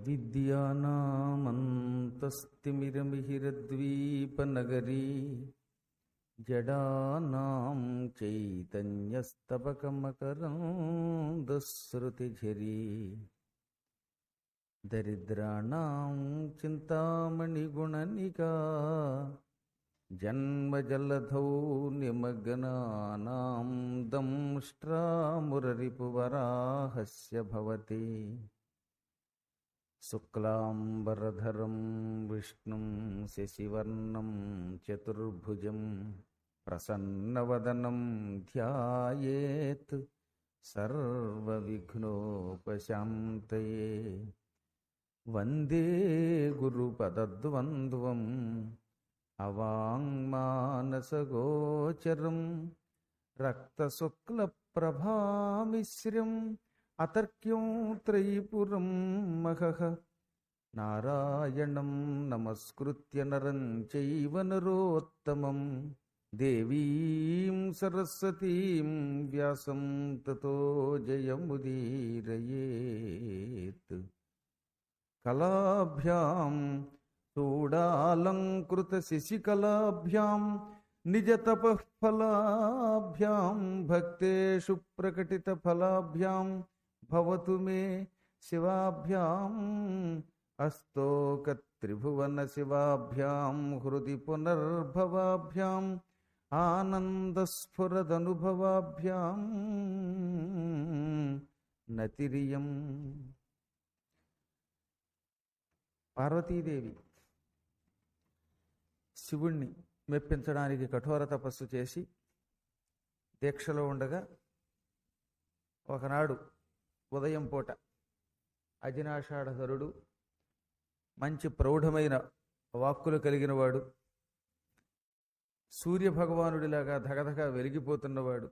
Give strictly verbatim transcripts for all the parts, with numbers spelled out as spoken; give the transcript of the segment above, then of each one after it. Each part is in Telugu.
అవిద్యానామంతస్తిమిరమిహిరద్వీపనగరీ జడానాం చైతన్యస్తబకమకరందశ్రుతిఝరీ దరిద్రాణాం చింతామణిగుణనికా జన్మజలధౌ నిమగ్నానాం దంష్ట్రామురరిపువరాహస్య భవతి శుక్లాంబరధరం విష్ణుం శశివర్ణం చతుర్భుజం ప్రసన్నవదనం ధ్యాయేత్ సర్వవిఘ్నోపశాంతయే. వందే గురుపదద్వంద్వం అవాంగ్మానసగోచరం రక్తశుక్లప్రభామిశ్రం అతర్క్యం త్రైపురం మహః. నారాయణం నమస్కృత్య నరం చైవ నరోత్తమం దేవీం సరస్వతీం వ్యాసం తతో జయముదీరయేత్. కళాభ్యాం చూడాలంకృత శశికళాభ్యాం నిజతపఃఫలాభ్యాం భక్తేషు ప్రకటితఫలాభ్యాం భవతు మే శివాభ్యాం. అస్తోకత్రిభువన శివాభ్యాం హృది పునర్భవాభ్యాం ఆనందస్ఫురదనుభవాభ్యాం నతిరియం. పార్వతీదేవి శివుణ్ణి మెప్పించడానికి కఠోర తపస్సు చేసి దీక్షలో ఉండగా ఒకనాడు ఉదయం పూట అజినాషాఢధరుడు, మంచి ప్రౌఢమైన వాక్కులు కలిగినవాడు, సూర్యభగవానుడిలాగా ధగధగ వెలిగిపోతున్నవాడు,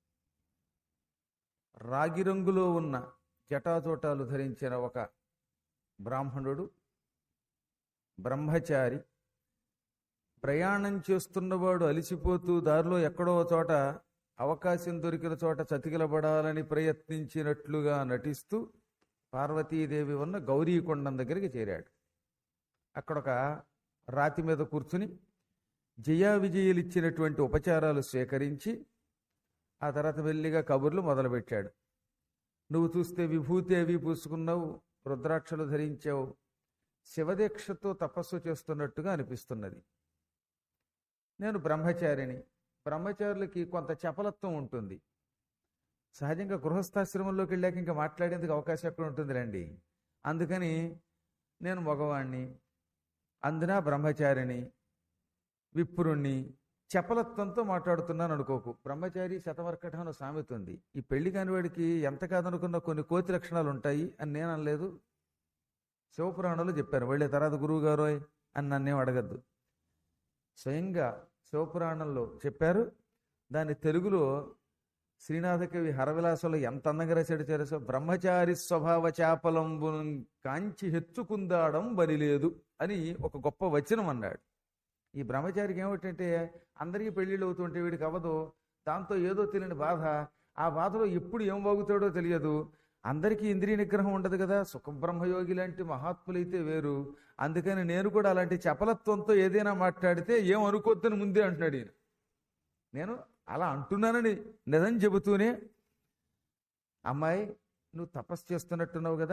రాగి రంగులో ఉన్న జటాజోటాలు ధరించిన ఒక బ్రాహ్మణుడు, బ్రహ్మచారి, ప్రయాణం చేస్తున్నవాడు అలిసిపోతూ దారిలో ఎక్కడో చోట అవకాశం దొరికిన చోట చతికిలబడాలని ప్రయత్నించినట్లుగా నటిస్తూ పార్వతీదేవి ఉన్న గౌరీకొండం దగ్గరికి చేరాడు. అక్కడ ఒక రాతి మీద కూర్చుని జయా విజయులు ఇచ్చినటువంటి ఉపచారాలు స్వీకరించి ఆ తర్వాత మెల్లిగా కబుర్లు మొదలుపెట్టాడు. నువ్వు చూస్తే విభూతి అవి పూసుకున్నావు, రుద్రాక్షలు ధరించావు, శివదీక్షతో తపస్సు చేస్తున్నట్టుగా అనిపిస్తున్నది. నేను బ్రహ్మచారిని. బ్రహ్మచారులకి కొంత చపలత్వం ఉంటుంది. సహజంగా గృహస్థాశ్రమంలోకి వెళ్ళాక ఇంకా మాట్లాడేందుకు అవకాశం ఎక్కడ ఉంటుంది రండి. అందుకని నేను మగవాణ్ణి, అందున బ్రహ్మచారిని, విప్రుణ్ణి, చపలత్వంతో మాట్లాడుతున్నాను అనుకోకు. బ్రహ్మచారి శతవర్కఠం అని సామెత ఉంది. ఈ పెళ్లి కాని వాడికి ఎంత కాదనుకున్న కొన్ని కోతి లక్షణాలు ఉంటాయి అని నేను అనలేదు, శివపురాణంలో చెప్పారు. వెళ్ళే తర్వాత గురువు గారు అని నన్నేం అడగద్దు. స్వయంగా శివపురాణంలో చెప్పారు. దాని తెలుగులో శ్రీనాథ కవి హరవిలాసంలో ఎంత అందంగా రాశాడు చేరసో. బ్రహ్మచారి స్వభావ చాపలంబు కాంచి హెచ్చుకుందాడం బలిలేదు అని ఒక గొప్ప వచనం అన్నాడు. ఈ బ్రహ్మచారికి ఏమిటంటే అందరికీ పెళ్లిళ్ళు అవుతుంటే వీడికి అవ్వదు, దాంతో ఏదో తెలియని బాధ. ఆ బాధలో ఎప్పుడు ఏం వాగుతాడో తెలియదు. అందరికీ ఇంద్రియ నిగ్రహం ఉండదు కదా, సుఖబ్రహ్మయోగి లాంటి మహాత్ములైతే వేరు. అందుకని నేను కూడా అలాంటి చపలత్వంతో ఏదైనా మాట్లాడితే ఏం అనుకోద్దని ముందే అంటున్నాడు ఈయన. నేను అలా అంటున్నానని నిజం చెబుతూనే, అమ్మాయి నువ్వు తపస్సు చేస్తున్నట్టున్నావు కదా,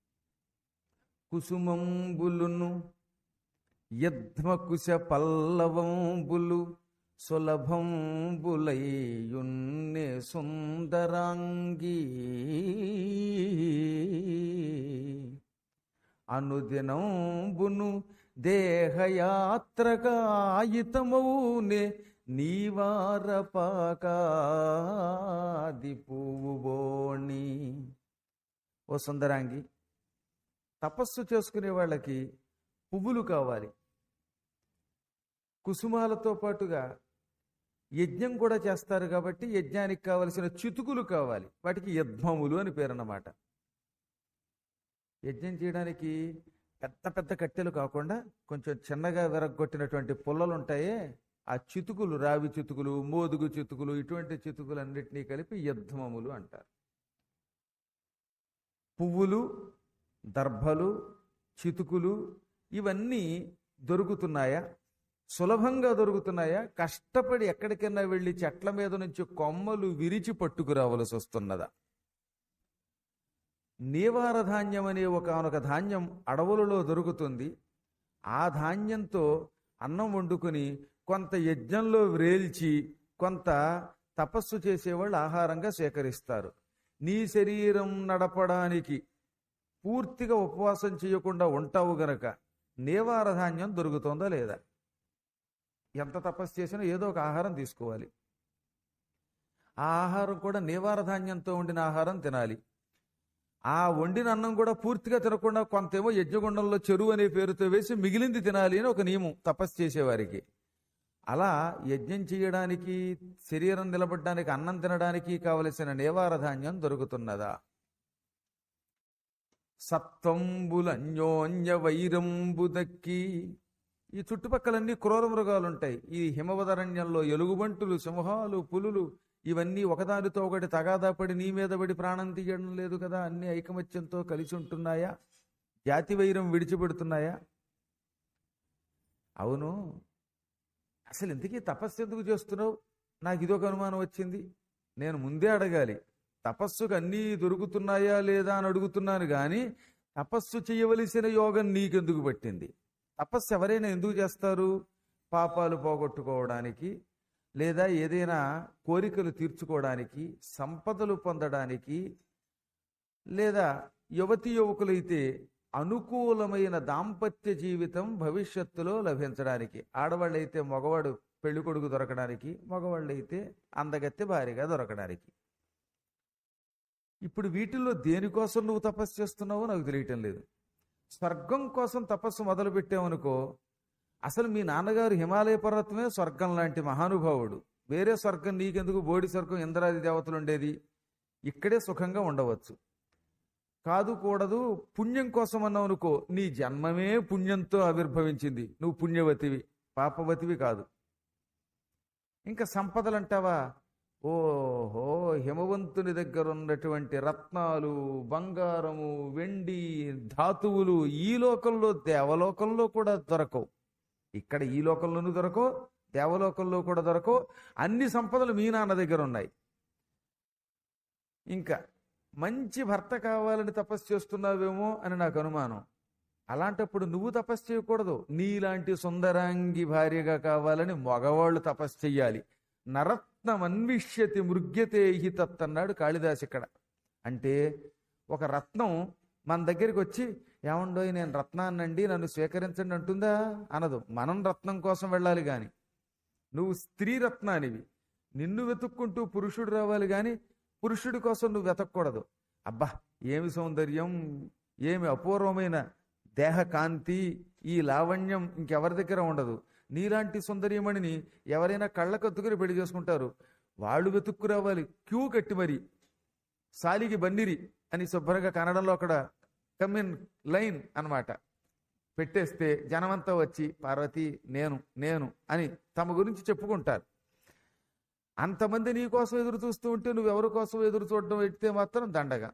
కుసుమంబులును యద్మకుశ పల్లవంబులు సులభంబులయ్యున్నే సుందరాంగీ అనుదినంబును దేహయాత్రకాయితమౌనే నీవారపాకాది పువ్వుబోణి. ఓ సుందరాంగి, తపస్సు చేసుకునే వాళ్ళకి పువ్వులు కావాలి, కుసుమాలతో పాటుగా యజ్ఞం కూడా చేస్తారు కాబట్టి యజ్ఞానికి కావలసిన చితుకులు కావాలి. వాటికి యద్మములు అని పేరు అన్నమాట. యజ్ఞం చేయడానికి పెద్ద పెద్ద కట్టెలు కాకుండా కొంచెం చిన్నగా విరగొట్టినటువంటి పుల్లలు ఉంటాయే, ఆ చితుకులు, రావి చితుకులు, మోదుగు చితుకులు, ఇటువంటి చితుకులన్నిటినీ కలిపి యద్మములు అంటారు. పువ్వులు, దర్భలు, చితుకులు ఇవన్నీ దొరుకుతున్నాయా? సులభంగా దొరుకుతున్నాయా? కష్టపడి ఎక్కడికైనా వెళ్ళి చెట్ల మీద నుంచి కొమ్మలు విరిచి పట్టుకురావలసి వస్తున్నదా? నీవార ధాన్యం అనే ఒకనొక ధాన్యం అడవులలో దొరుకుతుంది. ఆ ధాన్యంతో అన్నం వండుకొని కొంత యజ్ఞంలో వ్రేల్చి కొంత తపస్సు చేసేవాళ్ళు ఆహారంగా సేకరిస్తారు. నీ శరీరం నడపడానికి పూర్తిగా ఉపవాసం చేయకుండా ఉంటావు గనక నీవార ధాన్యం దొరుకుతుందా లేదా? ఎంత తపస్సు చేసినా ఏదో ఒక ఆహారం తీసుకోవాలి. ఆ ఆహారం కూడా నీవార ధాన్యంతో వండిన ఆహారం తినాలి. ఆ వండిన అన్నం కూడా పూర్తిగా తినకుండా కొంతేమో యజ్ఞగుండంలో చెరువు అనే పేరుతో వేసి మిగిలింది తినాలి అని ఒక నియమం తపస్సు చేసేవారికి. అలా యజ్ఞం చేయడానికి, శరీరం నిలబడడానికి, అన్నం తినడానికి కావలసిన నీవార ధాన్యం దొరుకుతున్నదా? సత్వంబులన్యోన్య వైరంబు దక్కి. ఈ చుట్టుపక్కలన్నీ క్రూర మృగాలు ఉంటాయి. ఈ హిమవదరణ్యంలో ఎలుగుబంటులు, సింహాలు, పులులు ఇవన్నీ ఒకదానితో ఒకటి తగాదా పడి నీ మీద పడి ప్రాణం తీయడం లేదు కదా. అన్ని ఐకమత్యంతో కలిసి ఉంటున్నాయా? జాతి వైరం విడిచిపెడుతున్నాయా? అవును, అసలు ఇంతకీ తపస్సు ఎందుకు చేస్తున్నావు? నాకు ఇదొక అనుమానం వచ్చింది. నేను ముందే అడగాలి. తపస్సుకు అన్నీ దొరుకుతున్నాయా లేదా అని అడుగుతున్నాను కానీ తపస్సు చేయవలసిన యోగం నీకెందుకు పట్టింది? తపస్సు ఎవరైనా ఎందుకు చేస్తారు? పాపాలు పోగొట్టుకోవడానికి, లేదా ఏదైనా కోరికలు తీర్చుకోవడానికి, సంపదలు పొందడానికి, లేదా యువతి యువకులైతే అనుకూలమైన దాంపత్య జీవితం భవిష్యత్తులో లభించడానికి, ఆడవాళ్ళైతే మగవాడు పెళ్లి కొడుకు దొరకడానికి, మగవాళ్ళైతే అందగత్తె భార్యగా దొరకడానికి. ఇప్పుడు వీటిల్లో దేనికోసం నువ్వు తపస్సు చేస్తున్నావో నాకు తెలియటం లేదు. స్వర్గం కోసం తపస్సు మొదలు పెట్టావనుకో, అసలు మీ నాన్నగారు హిమాలయ పర్వతమే స్వర్గం లాంటి మహానుభావుడు. వేరే స్వర్గం నీకెందుకు? బోడి స్వర్గం ఇంద్రాది దేవతలు ఉండేది. ఇక్కడే సుఖంగా ఉండవచ్చు. కాదు కూడదు, పుణ్యం కోసం అన్నావు అనుకో, నీ జన్మమే పుణ్యంతో ఆవిర్భవించింది. నువ్వు పుణ్యవతివి, పాపవతివి కాదు. ఇంకా సంపదలంటావా? ఓహో, హిమవంతుని దగ్గర ఉన్నటువంటి రత్నాలు, బంగారము, వెండి, ధాతువులు ఈ లోకంలో, దేవలోకంలో కూడా దొరకవు. ఇక్కడ ఈ లోకంలోనూ దొరకవు, దేవలోకంలో కూడా దొరకవు. అన్ని సంపదలు మీ నాన్న దగ్గర ఉన్నాయి. ఇంకా మంచి భర్త కావాలని తపస్సు చేస్తున్నావేమో అని నాకు అనుమానం. అలాంటప్పుడు నువ్వు తపస్సు చేయకూడదు. నీలాంటి సుందరాంగి భార్యగా కావాలని మగవాళ్ళు తపస్సు చెయ్యాలి. నరత్నమన్విష్యతి మృగ్యతే హి తత్ అన్నాడు కాళిదాసు ఇక్కడ. అంటే ఒక రత్నం మన దగ్గరికి వచ్చి, ఏమండోయ్ నేను రత్నాన్నండి నన్ను స్వీకరించండి అంటుందా? అనదు. మనం రత్నం కోసం వెళ్ళాలి కానీ, నువ్వు స్త్రీ రత్నానివి. నిన్ను వెతుక్కుంటూ పురుషుడు రావాలి కానీ పురుషుడి కోసం నువ్వు వెతకూడదు. అబ్బా ఏమి సౌందర్యం, ఏమి అపూర్వమైన దేహ కాంతి, ఈ లావణ్యం ఇంకెవరి దగ్గర ఉండదు. నీలాంటి సుందర్యమణిని ఎవరైనా కళ్ళకత్తుకుని పెళ్లి చేసుకుంటారు. వాళ్ళు వెతుక్కు రావాలి, క్యూ కట్టి మరి సాలిగి బన్నిరి అని శుభ్రంగా కన్నడంలో అక్కడ కమిన్ లైన్ అన్నమాట పెట్టేస్తే జనమంతా వచ్చి పార్వతి నేను నేను అని తమ గురించి చెప్పుకుంటారు. అంతమంది నీ కోసం ఎదురు చూస్తూ ఉంటే నువ్వు ఎవరి కోసం ఎదురు చూడడం ఎడితే మాత్రం దండగా.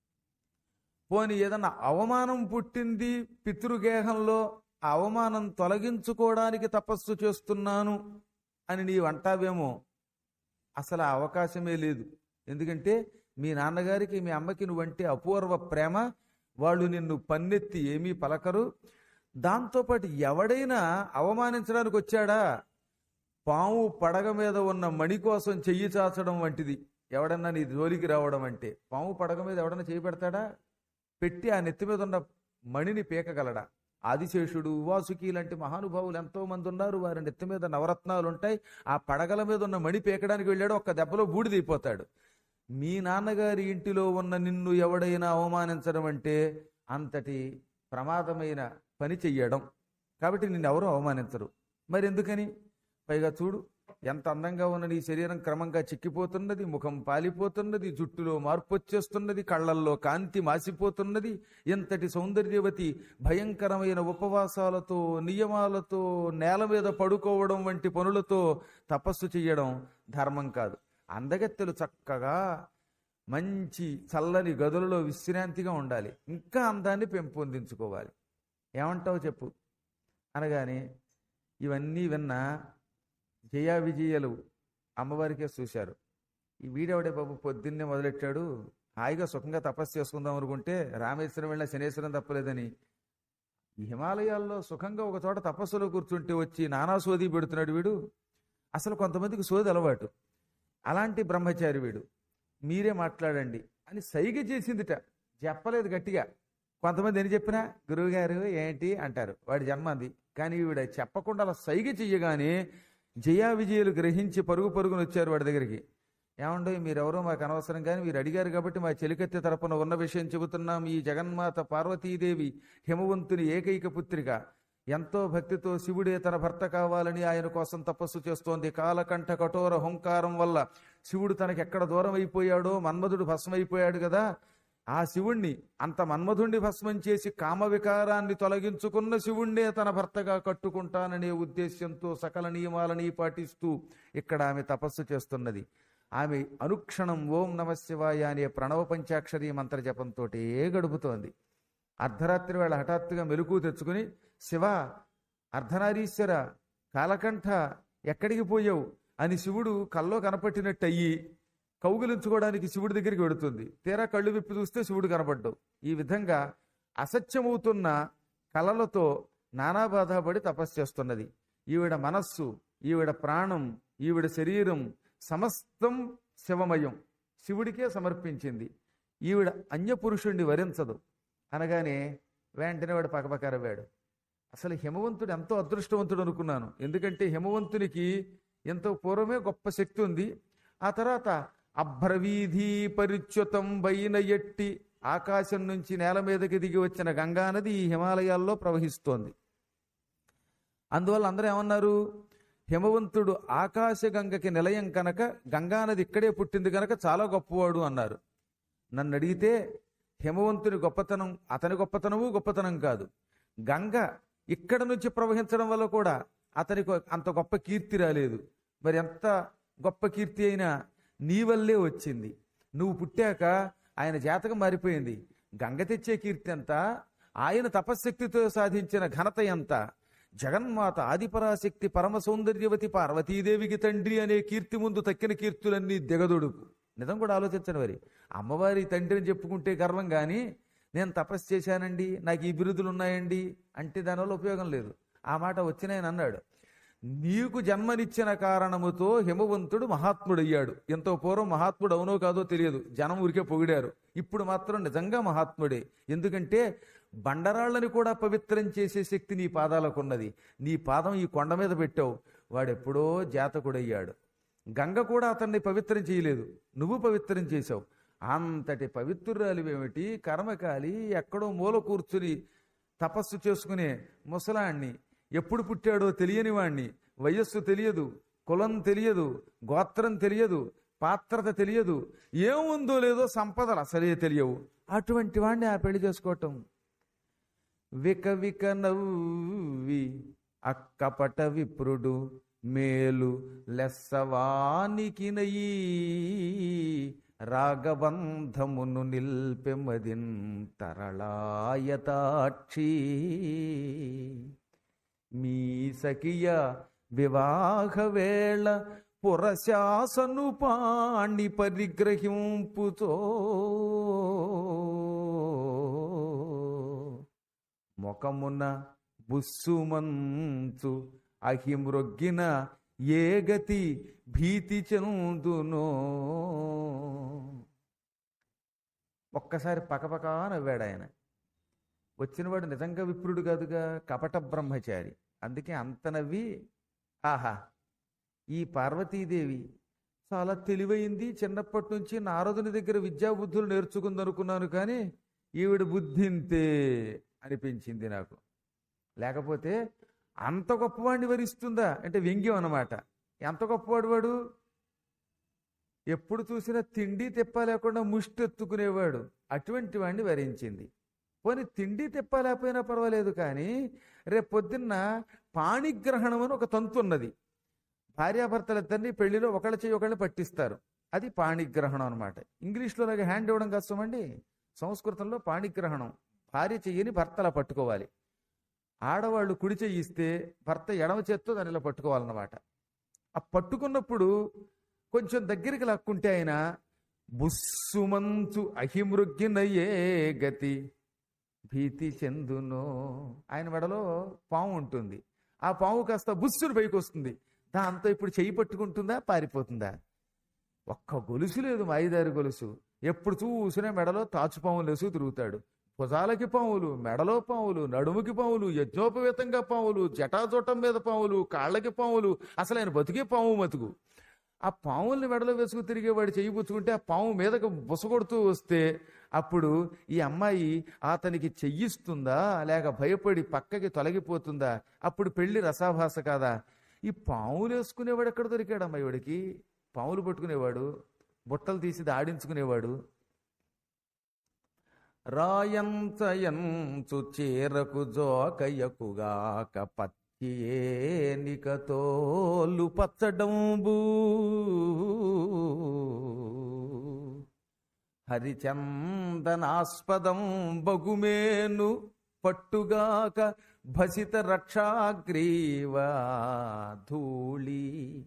పోని ఏదన్నా అవమానం పుట్టింది పితృగేహంలో, ఆ అవమానం తొలగించుకోవడానికి తపస్సు చేస్తున్నాను అని నీవు అంటావేమో. అసలు ఆ అవకాశమే లేదు. ఎందుకంటే మీ నాన్నగారికి మీ అమ్మకి నువ్వంటే అపూర్వ ప్రేమ. వాళ్ళు నిన్ను పన్నెత్తి ఏమీ పలకరు. దాంతోపాటు ఎవడైనా అవమానించడానికి వచ్చాడా? పాము పడగ మీద ఉన్న మణి కోసం చెయ్యి చాచడం వంటిది. ఎవడన్నా నీ జోలికి రావడం అంటే, పాము పడగ మీద ఎవడన్నా చేయి పెడతాడా? పెట్టి ఆ నెత్తి మీద ఉన్న మణిని పీకగలడా? ఆదిశేషుడు, వాసుకి లాంటి మహానుభావులు ఎంతో మంది ఉన్నారు. వారి నెత్తి మీద నవరత్నాలు ఉంటాయి. ఆ పడగల మీద ఉన్న మణి పీకడానికి వెళ్ళాడు, ఒక్క దెబ్బలో బూడిదైపోతాడు. మీ నాన్నగారి ఇంటిలో ఉన్న నిన్ను ఎవడైనా అవమానించడం అంటే అంతటి ప్రమాదమైన పని చెయ్యడం. కాబట్టి నిన్నెవరూ అవమానించరు. మరి ఎందుకని? పైగా చూడు, ఎంత అందంగా ఉన్న నీ శరీరం క్రమంగా చిక్కిపోతున్నది, ముఖం పాలిపోతున్నది, జుట్టులో మార్పు వచ్చేస్తున్నది, కళ్ళల్లో కాంతి మాసిపోతున్నది. ఎంతటి సౌందర్యవతి భయంకరమైన ఉపవాసాలతో, నియమాలతో, నేల మీద పడుకోవడం వంటి పనులతో తపస్సు చెయ్యడం ధర్మం కాదు. అందగత్తెలు చక్కగా మంచి చల్లని గదులలో విశ్రాంతిగా ఉండాలి, ఇంకా అందాన్ని పెంపొందించుకోవాలి. ఏమంటావు చెప్పు అనగానే ఇవన్నీ విన్న జయా విజయలు అమ్మవారికే చూశారు. ఈ వీడెవడే బాబు పొద్దున్నే మొదలెట్టాడు, హాయిగా సుఖంగా తపస్సు చేసుకుందాం అనుకుంటే రామేశ్వరం వెళ్ళిన శనేశ్వరం తప్పలేదని ఈ హిమాలయాల్లో సుఖంగా ఒక చోట తపస్సులో కూర్చుంటే వచ్చి నానా సోది పెడుతున్నాడు వీడు. అసలు కొంతమందికి సోది అలవాటు, అలాంటి బ్రహ్మచారి వీడు, మీరే మాట్లాడండి అని సైగ చేసిందిట, చెప్పలేదు గట్టిగా. కొంతమంది ఎన్ని చెప్పినా గురువుగారు ఏంటి అంటారు, వాడి జన్మంది. కానీ వీడ చెప్పకుండా అలా సైగ చెయ్యగానే జయా విజయులు గ్రహించి పరుగు పరుగును వచ్చారు వాడి దగ్గరికి. ఏమండో మీరెవరో మాకు అనవసరం, కానీ మీరు అడిగారు కాబట్టి మా చెలికత్తె తరపున ఉన్న విషయం చెబుతున్నాం. ఈ జగన్మాత పార్వతీదేవి హిమవంతుని ఏకైక పుత్రిక. ఎంతో భక్తితో శివుడే తన భర్త కావాలని ఆయన కోసం తపస్సు చేస్తోంది. కాలకంఠ కఠోర హుంకారం వల్ల శివుడు తనకి ఎక్కడ దూరం అయిపోయాడో, మన్మధుడు భస్మైపోయాడు కదా, ఆ శివుణ్ణి అంత మన్మధుణ్ణి భస్మం చేసి కామ వికారాన్ని తొలగించుకున్న శివుణ్ణే తన భర్తగా కట్టుకుంటాననే ఉద్దేశ్యంతో సకల నియమాలని పాటిస్తూ ఇక్కడ ఆమె తపస్సు చేస్తున్నది. ఆమె అనుక్షణం ఓం నమ శివాయ అనే ప్రణవ పంచాక్షరి మంత్ర జపంతోటే గడుపుతోంది. అర్ధరాత్రి వేళ హఠాత్తుగా మెలకువ తెచ్చుకుని, శివ, అర్ధనారీశ్వర, కాలకంఠ ఎక్కడికి పోయావు అని శివుడు కల్లో కనపట్టినట్టు అయ్యి కౌగిలించుకోవడానికి శివుడి దగ్గరికి వెడుతుంది. తీరా కళ్ళు విప్పి చూస్తే శివుడు కనపడ్డావు. ఈ విధంగా అసత్యమవుతున్న కలలతో నానా బాధపడి తపస్సు చేస్తున్నది. ఈవిడ మనస్సు, ఈవిడ ప్రాణం, ఈవిడ శరీరం సమస్తం శివమయం, శివుడికే సమర్పించింది. ఈవిడ అన్యపురుషుణ్ణి వరించదు అనగానే వెంటనే వాడు పకపకరవాడు. అసలు హిమవంతుడు ఎంతో అదృష్టవంతుడు అనుకున్నాను, ఎందుకంటే హిమవంతునికి ఎంతో పూర్వమే గొప్ప శక్తి ఉంది. ఆ తర్వాత అభ్రవీధి పరిచ్యుతం బైన ఎట్టి, ఆకాశం నుంచి నేల మీదకి దిగి వచ్చిన గంగానది ఈ హిమాలయాల్లో ప్రవహిస్తోంది. అందువల్ల అందరూ ఏమన్నారు, హిమవంతుడు ఆకాశ గంగకి నిలయం కనుక గంగానది ఇక్కడే పుట్టింది కనుక చాలా గొప్పవాడు అన్నారు. నన్ను అడిగితే హిమవంతుని గొప్పతనం అతని గొప్పతనము గొప్పతనం కాదు, గంగ ఇక్కడ నుంచి ప్రవహించడం వల్ల కూడా అతనికి అంత గొప్ప కీర్తి రాలేదు. మరి ఎంత గొప్ప కీర్తి అయినా నీ వల్లే వచ్చింది. నువ్వు పుట్టాక ఆయన జాతకం మారిపోయింది. గంగ తెచ్చే కీర్తి ఎంత, ఆయన తపశ్శక్తితో సాధించిన ఘనత ఎంత. జగన్మాత ఆదిపరాశక్తి పరమ సౌందర్యవతి పార్వతీదేవికి తండ్రి అనే కీర్తి ముందు తక్కిన కీర్తులన్నీ దిగదొడుకు. నిజం కూడా ఆలోచించను. మరి అమ్మవారి తండ్రిని చెప్పుకుంటే గర్వం, కానీ నేను తపస్సు చేశానండి, నాకు ఈ బిరుదులు ఉన్నాయండి అంటే దానివల్ల ఉపయోగం లేదు. ఆ మాట వచ్చినాయని అన్నాడు. నీకు జన్మనిచ్చిన కారణముతో హిమవంతుడు మహాత్ముడయ్యాడు. ఎంతో పూర్వం మహాత్ముడు అవునో కాదో తెలియదు, జనం ఊరికే పొగిడారు. ఇప్పుడు మాత్రం నిజంగా మహాత్ముడే. ఎందుకంటే బండరాళ్ళని కూడా పవిత్రం చేసే శక్తి నీ పాదాలకున్నది. నీ పాదం ఈ కొండ మీద పెట్టావు, వాడెప్పుడో జాతకుడయ్యాడు. గంగ కూడా అతన్ని పవిత్రం చేయలేదు, నువ్వు పవిత్రం చేశావు. అంతటి పవిత్రురాలివేమిటి, కర్మకాలి, ఎక్కడో మూల కూర్చుని తపస్సు చేసుకునే ముసలాన్ని, ఎప్పుడు పుట్టాడో తెలియని వాణ్ణి, వయస్సు తెలియదు, కులం తెలియదు, గోత్రం తెలియదు, పాత్రత తెలియదు, ఏముందో లేదో సంపదలు అసలే తెలియవు. అటువంటి వాణ్ణి ఆ పెళ్లి చేసుకోవటం. విక విక నవ్వి అక్కపట విప్రుడు మేలు లెస్సవానికి నయీ రాగబంధమును నిల్పెమదిన్ తరళాయతాక్షి మీ సఖియ వివాహ వేళ పురశాసను పాణి పరిగ్రహింపుతో మొకమున బుస్సుమంచు అహిమృగ్గిన ఏ గతి భీతి చెందునో. ఒక్కసారి పకపకా నవ్వాడు ఆయన. వచ్చినవాడు నిజంగా విప్రుడు కాదుగా, కపట బ్రహ్మచారి. అందుకే అంత నవ్వి, ఆహా, ఈ పార్వతీదేవి చాలా తెలివైంది, చిన్నప్పటి నుంచి నారదుని దగ్గర విద్యాబుద్ధులు నేర్చుకుందనుకున్నాను, కానీ ఈవిడ బుద్ధింతే అనిపించింది నాకు. లేకపోతే అంత గొప్పవాడిని వరిస్తుందా అంటే వ్యంగ్యం అన్నమాట. ఎంత గొప్పవాడు వాడు, ఎప్పుడు చూసినా తిండి తెప్ప లేకుండా ముష్టి ఎత్తుకునేవాడు, అటువంటి వాడిని వరించింది. పోనీ తిండి తెప్ప లేకపోయినా పర్వాలేదు, కానీ రేపు పొద్దున్న పాణిగ్రహణం అని ఒక తంతు ఉన్నది. భార్యాభర్తలిద్దరినీ పెళ్లిలో ఒకళ్ళ చేయి ఒకళ్ళని పట్టిస్తారు, అది పాణిగ్రహణం అనమాట. ఇంగ్లీష్లో నాకు హ్యాండ్ ఇవ్వడం కష్టమండి, సంస్కృతంలో పాణిగ్రహణం. భార్య చెయ్యని భర్తలా పట్టుకోవాలి. ఆడవాళ్ళు కుడి చెయ్యి ఇస్తే భర్త ఎడమ చేత్తో దాన్ని ఇలా పట్టుకోవాలన్నమాట. ఆ పట్టుకున్నప్పుడు కొంచెం దగ్గరికి లాక్కుంటే ఆయన బుస్సుమంచు అహిమృగ్గినయే గతి భీతి చెందునో. ఆయన మెడలో పాము ఉంటుంది, ఆ పాము కాస్త బుస్సును పైకి వస్తుంది. దాంతో ఇప్పుడు చెయ్యి పట్టుకుంటుందా, పారిపోతుందా? ఒక్క గొలుసు లేదు, మాయిదారి గొలుసు. ఎప్పుడు చూసినా మెడలో తాచుపాములు వేసుకు తిరుగుతాడు. భుజాలకి పాములు, మెడలో పాములు, నడుముకి పాములు, యజ్ఞోపవేతంగా పాములు, జటాజోటం మీద పాములు, కాళ్ళకి పాములు. అసలు ఆయన బతికే పాము మతుకు. ఆ పాముల్ని మెడలో వేసుకు తిరిగేవాడు చెయ్యి పుచ్చుకుంటే ఆ పాము మీదకు బుసగొడుతూ వస్తే అప్పుడు ఈ అమ్మాయి అతనికి చెయ్యిస్తుందా లేక భయపడి పక్కకి తొలగిపోతుందా? అప్పుడు పెళ్లి రసాభాస కాదా? ఈ పాములు వేసుకునేవాడు ఎక్కడ దొరికాడు అమ్మాయి వాడికి? పాములు పట్టుకునేవాడు, బుట్టలు తీసి ఆడించుకునేవాడు. రాయంచయంచు చేరకు జోకయ్యకుగాక పత్తియేనికతోలు పచ్చడంబు హరిచందనాస్పదం బగుమేను పట్టుగాక భసిత రక్షాగ్రీవా ధూళి.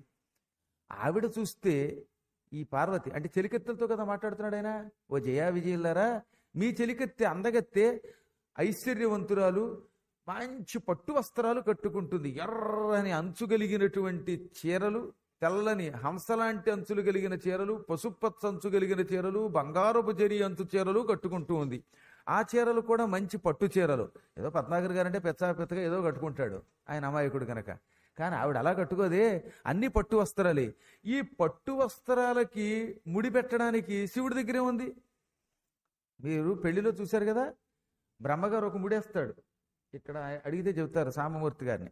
ఆవిడ చూస్తే ఈ పార్వతి అంటే చెలికత్తెలతో కదా మాట్లాడుతున్నాడు ఆయన. ఓ జయా విజయులారా, మీ చెలికత్తె అందగత్తె ఐశ్వర్యవంతురాలు, మంచి పట్టు వస్త్రాలు కట్టుకుంటుంది, ఎర్రని అంచు కలిగినటువంటి చీరలు, తెల్లని హంసలాంటి అంచులు కలిగిన చీరలు, పసుపచ్చ అంచు కలిగిన చీరలు, బంగారపు జరి అంచు చీరలు కట్టుకుంటూ ఉంది. ఆ చీరలు కూడా మంచి పట్టు చీరలు. ఏదో పద్మాకర్ గారంటే పెచ్చా పెద్దగా ఏదో కట్టుకుంటాడు ఆయన అమాయకుడు కనుక. కానీ ఆవిడ అలా కట్టుకోదే, అన్ని పట్టు వస్త్రాలే. ఈ పట్టు వస్త్రాలకి ముడి పెట్టడానికి శివుడి దగ్గరే ఉంది. మీరు పెళ్లిలో చూశారు కదా, బ్రహ్మగారు ఒక ముడేస్తాడు. ఇక్కడ అడిగితే చెబుతారు సామమూర్తి గారిని.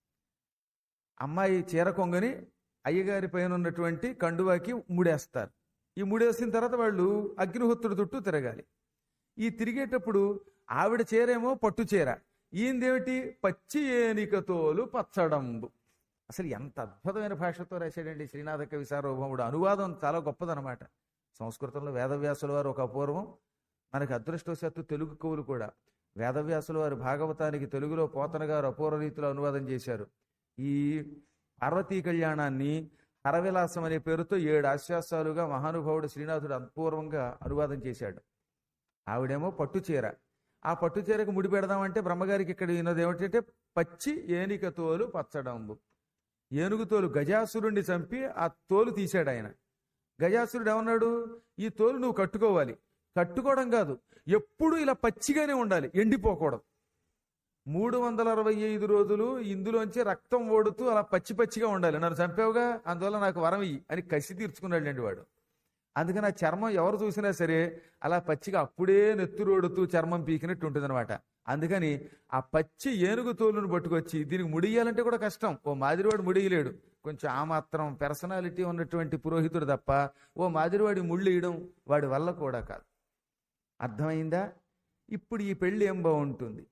అమ్మాయి చీర కొంగని అయ్యగారి పైన ఉన్నటువంటి కండువాకి ముడేస్తారు. ఈ ముడేసిన తర్వాత వాళ్ళు అగ్నిహోత్రుడు చుట్టూ తిరగాలి. ఈ తిరిగేటప్పుడు ఆవిడ చీరేమో పట్టు చీర, ఈయనదేమిటి పచ్చి ఏనికతోలు పచ్చడంబు. అసలు ఎంత అద్భుతమైన భాషతో రాశాడండి శ్రీనాథ కవి సార్వభౌముడు. అనువాదం చాలా గొప్పదనమాట. సంస్కృతంలో వేదవ్యాసుల వారు ఒక అపూర్వం. మనకి అదృష్టవశాత్తు తెలుగు కవులు కూడా వేదవ్యాసుల వారి భాగవతానికి తెలుగులో పోతన గారు అపూర్వ రీతిలో అనువాదం చేశారు. ఈ పార్వతీ కళ్యాణాన్ని హరవిలాసం అనే పేరుతో ఏడు ఆశ్వాసాలుగా మహానుభావుడు శ్రీనాథుడు అపూర్వంగా అనువాదం చేశాడు. ఆవిడేమో పట్టు చీర, ఆ పట్టు చీరకు ముడి పెడదామంటే బ్రహ్మగారికి ఇక్కడ ఈయనది ఏమిటంటే పచ్చి ఏనిక తోలు పచ్చడంబు. ఏనుగు తోలు, గజాసురుణ్ణి చంపి ఆ తోలు తీశాడు ఆయన. గజాసురుడు ఏమన్నాడు, ఈ తోలు నువ్వు కట్టుకోవాలి. కట్టుకోవడం కాదు, ఎప్పుడు ఇలా పచ్చిగానే ఉండాలి, ఎండిపోకూడదు. మూడు వందల అరవై ఐదు రోజులు ఇందులోంచి రక్తం ఓడుతూ అలా పచ్చి పచ్చిగా ఉండాలి. నన్ను చంపావుగా, అందువల్ల నాకు వరం ఇయ్యి అని కసి తీర్చుకున్నాడు అండి వాడు. అందుకని ఆ చర్మం ఎవరు చూసినా సరే అలా పచ్చిగా అప్పుడే నెత్తురోడుతూ చర్మం పీకినట్టు ఉంటుంది అనమాట. అందుకని ఆ పచ్చి ఏనుగు తోలును పట్టుకొచ్చి దీనికి ముడియాలంటే కూడా కష్టం. ఓ మాదిరివాడు ముడియలేడు, కొంచెం ఆ మాత్రం పర్సనాలిటీ ఉన్నటువంటి పురోహితుడు తప్ప ఓ మాదిరివాడి ముళ్ళు వేయడం వాడి వల్ల కూడా కాదు. అర్థమైందా? ఇప్పుడు ఈ పెళ్లి ఏం బాగుంటుంది.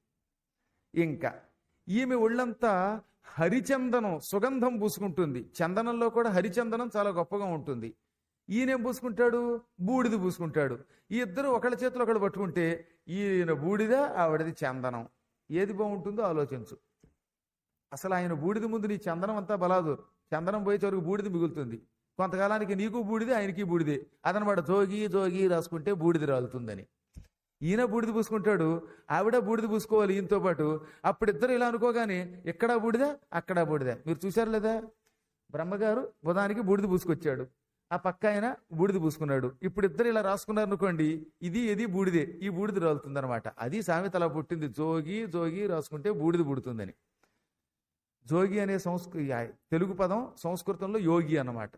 ఇంకా ఈమె ఒళ్ళంతా హరిచందనం సుగంధం పూసుకుంటుంది. చందనంలో కూడా హరిచందనం చాలా గొప్పగా ఉంటుంది. ఈయనేం పూసుకుంటాడు, బూడిద పూసుకుంటాడు. ఈ ఇద్దరు ఒకళ్ళ చేతులు ఒకళ్ళు పట్టుకుంటే ఈయన బూడిద, ఆవిడది చందనం. ఏది బాగుంటుందో ఆలోచించు. అసలు ఆయన బూడిద ముందు నీ చందనం అంతా బలాదూరు. చందనం పోయే వరకు బూడిద మిగులుతుంది. కొంతకాలానికి నీకు బూడిదే, ఆయనకి బూడిదే. అదనమాట జోగి జోగి రాసుకుంటే బూడిద రాలుతుందని. ఈయన బూడిద పూసుకుంటాడు, ఆవిడ బూడిద పూసుకోవాలి ఈయనతో పాటు. అప్పుడు ఇద్దరు ఇలా అనుకోగానే ఎక్కడా బూడిద అక్కడా బూడిద. మీరు చూశారు లేదా, బ్రహ్మగారు బుధానికి బూడిద పూసుకొచ్చాడు, ఆ పక్క ఆయన బూడిద పూసుకున్నాడు. ఇప్పుడు ఇద్దరు ఇలా రాసుకున్నారు అనుకోండి, ఇది ఇది బూడిదే, ఈ బూడిద రాలుతుంది అనమాట. అది సామెత అలా పుట్టింది, జోగి జోగి రాసుకుంటే బూడిద పుడుతుందని. జోగి అనే సంస్కృ తెలుగు పదం సంస్కృతంలో యోగి అన్నమాట.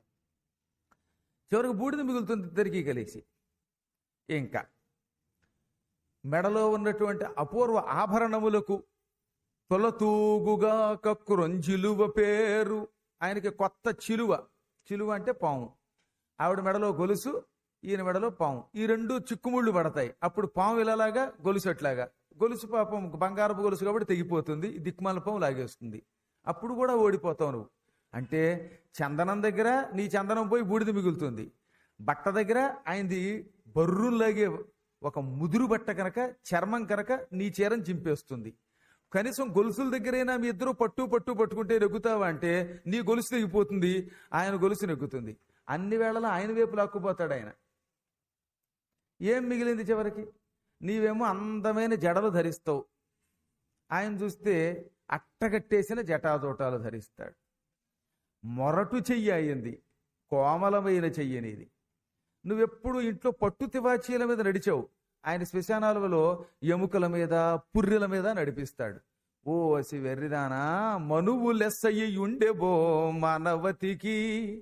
చివరికి బూడిద మిగులుతుంది ఇద్దరికీ కలిసి. ఇంకా మెడలో ఉన్నటువంటి అపూర్వ ఆభరణములకు తొలతూగుగా కక్కురొంజిలువ పేరు. ఆయనకి కొత్త చిలువ, చిలువ అంటే పాము. ఆవిడ మెడలో గొలుసు, ఈయన మెడలో పాము. ఈ రెండు చిక్కుముళ్ళు పడతాయి. అప్పుడు పాము ఇలాగా, గొలుసు అట్లాగా. గొలుసు పాపం బంగారపు గొలుసు కాబట్టి తెగిపోతుంది, దిక్మాల పాము లాగేస్తుంది. అప్పుడు కూడా ఓడిపోతావు నువ్వు. అంటే చందనం దగ్గర నీ చందనం పోయి బూడిద మిగులుతుంది. బట్ట దగ్గర ఆయనది బర్రులాగే ఒక ముదురు బట్ట కనుక, చర్మం కనుక నీ చీరను చింపేస్తుంది. కనీసం గొలుసుల దగ్గరైనా మీ ఇద్దరు పట్టు పట్టు పట్టుకుంటే నెగ్గుతావా అంటే నీ గొలుసు తెగిపోతుంది, ఆయన గొలుసు నెగ్గుతుంది. అన్ని వేళలా ఆయన వైపు లాక్కుపోతాడు ఆయన. ఏం మిగిలింది చివరికి? నీవేమో అందమైన జడలు ధరిస్తావు, ఆయన చూస్తే అట్టగట్టేసిన జటాజోటాలు ధరిస్తాడు. మొరటు చెయ్యి అయింది, కోమలమైన చెయ్యనిది. నువ్వెప్పుడు ఇంట్లో పట్టు తివాచీల మీద నడిచావు, ఆయన శ్మశానాలలో ఎముకల మీద పుర్రెల మీద నడిపిస్తాడు. ఓ అసి వెర్రిదానా, మనువు లెస్సయ్యుండెబో మానవతికి.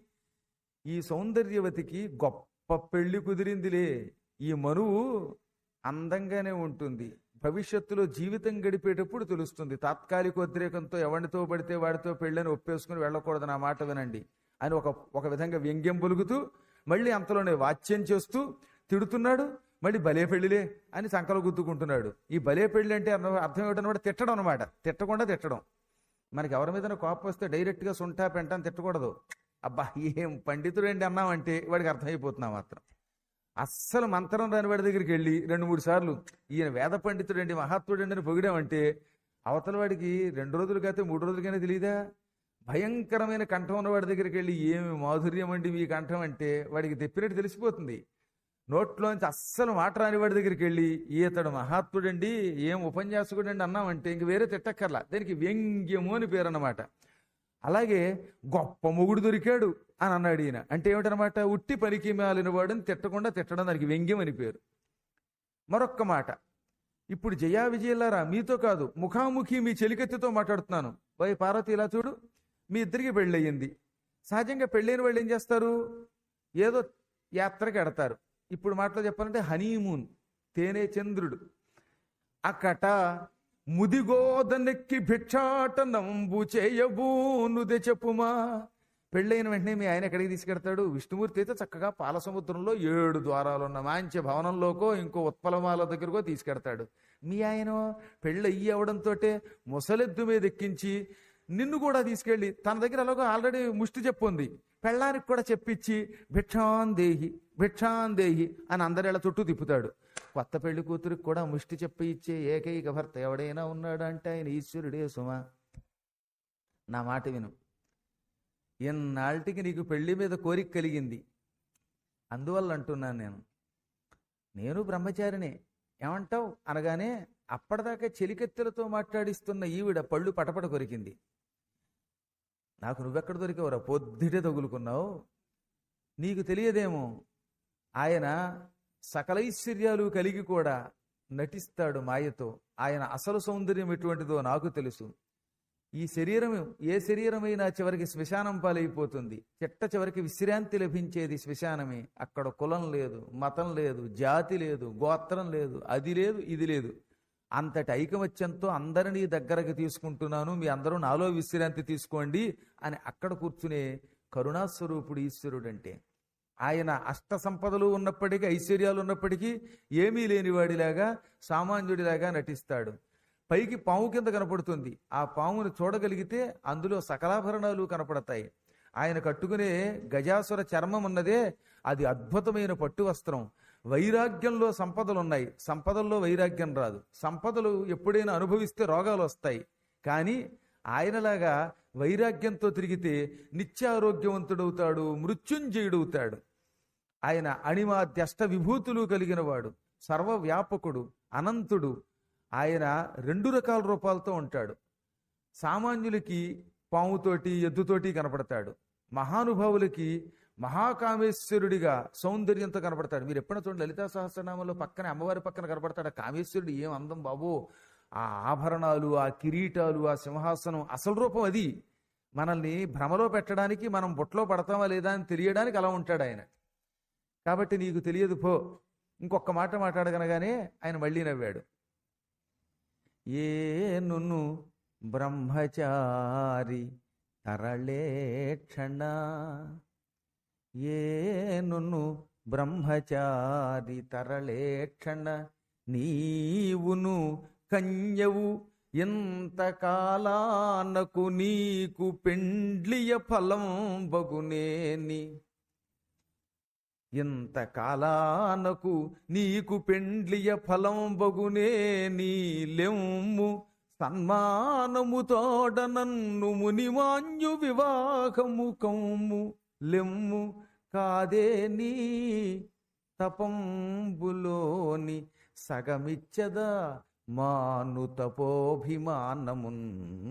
ఈ సౌందర్యవతికి గొప్ప పెళ్లి కుదిరిందిలే. ఈ మనువు అందంగానే ఉంటుంది, భవిష్యత్తులో జీవితం గడిపేటప్పుడు తెలుస్తుంది. తాత్కాలికోద్రేకంతో ఎవరితో పడితే వాడితో పెళ్ళని ఒప్పేసుకుని వెళ్ళకూడదు, నా మాట వినండి అని ఒక ఒక విధంగా వ్యంగ్యం పలుకుతూ మళ్ళీ అంతలోనే వాచ్యం చేస్తూ తిడుతున్నాడు. మళ్ళీ భలే పెళ్లిలే అని సంకలు గుద్దుకుంటున్నాడు. ఈ భలే పెళ్లి అంటే అర్థం ఏమిటన్నమాట? తిట్టడం అనమాట. తిట్టకుండా తిట్టడం. మనకి ఎవరి మీద కోపం వస్తే డైరెక్ట్గా సుంఠా పెంటని తిట్టకూడదు. అబ్బా ఏం పండితుడండి అన్నామంటే వాడికి అర్థమైపోతున్నా మాత్రం. అస్సలు మంత్రం రాని వాడి దగ్గరికి వెళ్ళి రెండు మూడు సార్లు ఈయన వేద పండితుడండి, మహాత్ముడండి అని పొగిడామంటే అవతల వాడికి రెండు రోజులు కాతే మూడు రోజులకైనా తెలియదా? భయంకరమైన కంఠం ఉన్న వాడి దగ్గరికి వెళ్ళి ఏమి మాధుర్యం అండి మీ కంఠం అంటే వాడికి తెప్పినట్టు తెలిసిపోతుంది. నోట్లోంచి అస్సలు మాట రాని వాడి దగ్గరికి వెళ్ళి ఈతడు మహాత్ముడండి, ఏం ఉపన్యాసకుడండి అన్నామంటే ఇంక వేరే తిట్టక్కర్లా, దానికి వ్యంగ్యము అని పేరు అన్నమాట. అలాగే గొప్ప మొగుడు దొరికాడు అని అన్నాడు ఈయన అంటే ఏమిటనమాట? ఉట్టి పనికి మాలిన వాడిని తిట్టకుండా తిట్టడం, దానికి వ్యంగ్యం అని పేరు. మరొక్క మాట, ఇప్పుడు జయా విజయలారా మీతో కాదు, ముఖాముఖి మీ చెలికత్తితో మాట్లాడుతున్నాను. వై పార్వతి ఇలా చూడు, మీ ఇద్దరికి పెళ్ళయింది. సహజంగా పెళ్ళైన వాళ్ళు ఏం చేస్తారు? ఏదో యాత్రకి ఎడతారు. ఇప్పుడు మాటలో చెప్పాలంటే హనీమూన్, తేనె చంద్రుడు. అక్కట ముదిగోదనెక్కి భిక్షాటనంబు చేయబూనుదే చెప్పుమా. పెళ్ళైన వెంటనే మీ ఆయన ఎక్కడికి తీసుకెడతాడు? విష్ణుమూర్తి అయితే చక్కగా పాల సముద్రంలో ఏడు ద్వారాలు ఉన్న మంచి భవనంలోకో ఇంకో ఉత్పలమాల దగ్గరకో తీసుకెడతాడు. మీ ఆయన పెళ్ళి అయ్యి అవడంతో ముసలెద్దు మీద ఎక్కించి నిన్ను కూడా తీసుకెళ్ళి తన దగ్గర అలాగో ఆల్రెడీ ముష్టి చెప్పు ఉంది, పెళ్ళానికి కూడా చెప్పించి భిక్షాందేహి భిక్షాందేహి అని అందరేళ్ళ చుట్టూ తిప్పుతాడు. కొత్త పెళ్లి కూతురికి కూడా ముష్టి చెప్పి ఇచ్చే ఏకైక భర్త ఎవడైనా ఉన్నాడు అంటే ఆయన ఈశ్వరుడే సుమా. నా మాట విను, ఎన్నాళ్ళకి నీకు పెళ్లి మీద కోరిక కలిగింది, అందువల్ల అంటున్నాను నేను. నేను బ్రహ్మచారినే ఏమంటావు అనగానే అప్పటిదాకా చెలికెత్తెలతో మాట్లాడిస్తున్న ఈవిడ పళ్ళు పటపట కొరికింది. నాకు నువ్వెక్కడ దొరికావురా, పొద్దుటే తగులుకున్నావు, నీకు తెలియదేమో ఆయన సకలైశ్వర్యాలు కలిగి కూడా నటిస్తాడు మాయతో. ఆయన అసలు సౌందర్యం ఎటువంటిదో నాకు తెలుసు. ఈ శరీరం ఏ శరీరమైనా చివరికి శ్మశానం పాలైపోతుంది. చిట్ట చివరికి విశ్రాంతి లభించేది శ్మశానమే. అక్కడ కులం లేదు, మతం లేదు, జాతి లేదు, గోత్రం లేదు, అది లేదు ఇది లేదు. అంతటి ఐకమత్యంతో అందరినీ దగ్గరకు తీసుకుంటున్నాను, మీ అందరూ నాలో విశ్రాంతి తీసుకోండి అని అక్కడ కూర్చునే కరుణాస్వరూపుడు ఈశ్వరుడు. అంటే ఆయన అష్ట సంపదలు ఉన్నప్పటికీ ఐశ్వర్యాలు ఉన్నప్పటికీ ఏమీ లేనివాడిలాగా సామాన్యుడిలాగా నటిస్తాడు. పైకి పాము కింద కనపడుతుంది, ఆ పామును చూడగలిగితే అందులో సకలాభరణాలు కనపడతాయి. ఆయన కట్టుకునే గజాసుర చర్మం ఉన్నదే అది అద్భుతమైన పట్టు వస్త్రం. వైరాగ్యంలో సంపదలు ఉన్నాయి, సంపదల్లో వైరాగ్యం రాదు. సంపదలు ఎప్పుడైనా అనుభవిస్తే రోగాలు వస్తాయి, కానీ ఆయనలాగా వైరాగ్యంతో తిరిగితే నిత్యారోగ్యవంతుడవుతాడు, మృత్యుంజయుడవుతాడు. ఆయన అణిమాద్యష్ట విభూతులు కలిగిన వాడు, సర్వవ్యాపకుడు, అనంతుడు. ఆయన రెండు రకాల రూపాలతో ఉంటాడు. సామాన్యులకి పాముతోటి ఎద్దుతోటి కనపడతాడు, మహానుభావులకి మహాకామేశ్వరుడిగా సౌందర్యంతో కనపడతాడు. మీరు ఎప్పుడైనా చూడండి లలితా సహస్రనామంలో పక్కన అమ్మవారి పక్కన కనపడతాడు కామేశ్వరుడు. ఏం అందం బాబో! ఆ ఆభరణాలు, ఆ కిరీటాలు, ఆ సింహాసనం, అసలు రూపం అది. మనల్ని భ్రమలో పెట్టడానికి, మనం బుట్టలో పడతామా లేదా అని తెలియడానికి అలా ఉంటాడు ఆయన. కాబట్టి నీకు తెలియదు పో. ఇంకొక మాట మాట్లాడగనగానే ఆయన మళ్ళీ నవ్వాడు. ఏ నున్ను బ్రహ్మచారి తరళేక్షణ, ఏ నున్ను బ్రహ్మచారి తరళేక్షణ, నీవును కన్యవు ఎంతకాలానకు నీకు పెండ్లియ ఫలం బగునేని, ఇంతకాలానకు నీకు పెండ్లియ ఫలం బగునే నీ లెమ్ము సన్మానముతోడ నన్ను మునిమాన్యు వివాహము కమ్ము లెమ్ము కాదే నీ తపంబులోని సగమిచ్చదా మాను తపోభిమానమున్.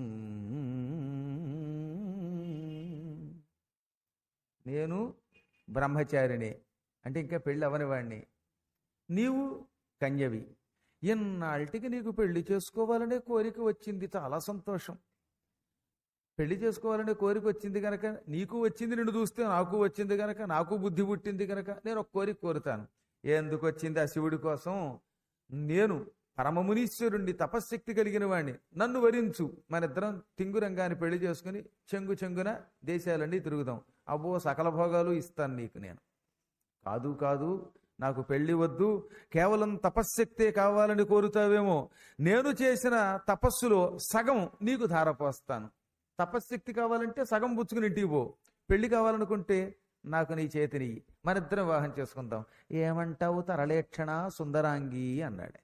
నేను బ్రహ్మచారిని అంటే ఇంకా పెళ్ళి అవనివాణ్ణి, నీవు కన్యవి. ఎన్నాళ్ళకి నీకు పెళ్లి చేసుకోవాలనే కోరిక వచ్చింది, చాలా సంతోషం. పెళ్లి చేసుకోవాలనే కోరిక వచ్చింది కనుక నీకు వచ్చింది, నిన్ను చూస్తే నాకు వచ్చింది కనుక నాకు బుద్ధి పుట్టింది కనుక నేను ఒక కోరిక కోరుతాను. ఎందుకు వచ్చింది? ఆ శివుడి కోసం. నేను పరమమునీశ్వరుణ్ణి, తపశ్శక్తి కలిగిన వాణ్ణి, నన్ను వరించు, మన ఇద్దరం తింగురంగాన్ని పెళ్లి చేసుకుని చెంగు చెంగున దేశాలన్నీ తిరుగుదాం. అబ్బో సకల భోగాలు ఇస్తాను నీకు నేను. కాదు కాదు, నాకు పెళ్లి వద్దు, కేవలం తపశ్శక్తే కావాలని కోరుతావేమో. నేను చేసిన తపస్సులో సగం నీకు ధారపోస్తాను. తపశ్శక్తి కావాలంటే సగం పుచ్చుకుని ఇంటికి పో. పెళ్లి కావాలనుకుంటే నాకు నీ చేతిని మనిద్దరం వివాహం చేసుకుందాం. ఏమంటావు తరళేక్షణ సుందరాంగి అన్నాడు.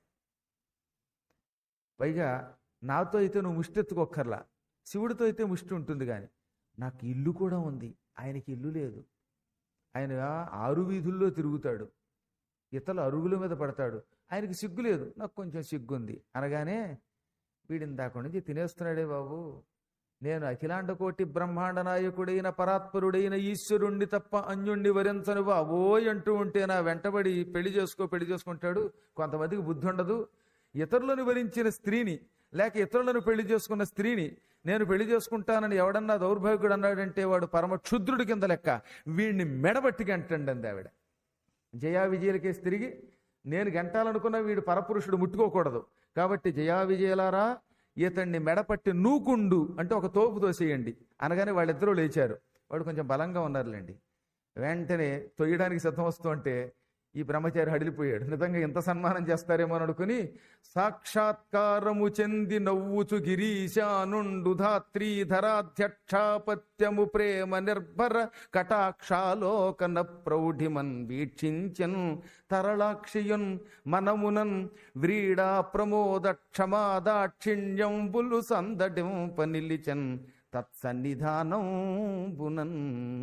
పైగా నాతో అయితే నువ్వు ముష్టెత్తుకోక్కర్లా, శివుడితో అయితే ముష్టి ఉంటుంది. కానీ నాకు ఇల్లు కూడా ఉంది, ఆయనకి ఇల్లు లేదు. ఆయన ఆరు వీధుల్లో తిరుగుతాడు, ఇతరుల అరుగుల మీద పడతాడు, ఆయనకి సిగ్గు లేదు, నాకు కొంచెం సిగ్గుంది అనగానే వీడిందాక నుంచి తినేస్తున్నాడే బాబు, నేను అఖిలాండ కోటి బ్రహ్మాండ నాయకుడైన పరాత్పరుడైన ఈశ్వరుణ్ణి తప్ప అన్యుణ్ణి వరించను బాబోయ్ అంటూ ఉంటే నా వెంటబడి పెళ్లి చేసుకో పెళ్లి చేసుకుంటాడు. కొంతమందికి బుద్ధి ఉండదు. ఇతరులను వరించిన స్త్రీని లేక ఇతరులను పెళ్లి చేసుకున్న స్త్రీని నేను పెళ్లి చేసుకుంటానని ఎవడన్నా దౌర్భాగ్యుడు అన్నాడంటే వాడు పరమ క్షుద్రుడి కింద లెక్క. వీడిని మెడబట్టి గంటండి అంది ఆవిడ. జయా విజయలకేసి తిరిగి, నేను గంటాలనుకున్న వీడు పరపురుషుడు ముట్టుకోకూడదు కాబట్టి జయా విజయలారా ఇతన్ని మెడపట్టి నూకుండు అంటే ఒక తోపు తోసేయండి అనగానే వాళ్ళిద్దరూ లేచారు. వాడు కొంచెం బలంగా ఉన్నారులేండి. వెంటనే తొయ్యడానికి సిద్ధం వస్తూ అంటే ఈ బ్రహ్మచారి హడిలిపోయాడు. నిజంగా ఇంత సన్మానం చేస్తారేమో అని అనుకుని సాక్షాత్కారము చెంది నవ్వుచు గిరీశానుండు ధాత్రీ ధరాధ్యక్షాపత్యము ప్రేమ నిర్భర కటాక్షాలోకన ప్రౌఢిమన్ వీక్షించన్ తరళాక్షియున్ మనమునన్ వ్రీడా ప్రమోద క్షమాదాక్షిణ్యంబులు సందడింప నిలిచన్ తత్సన్నిధానం బునన్.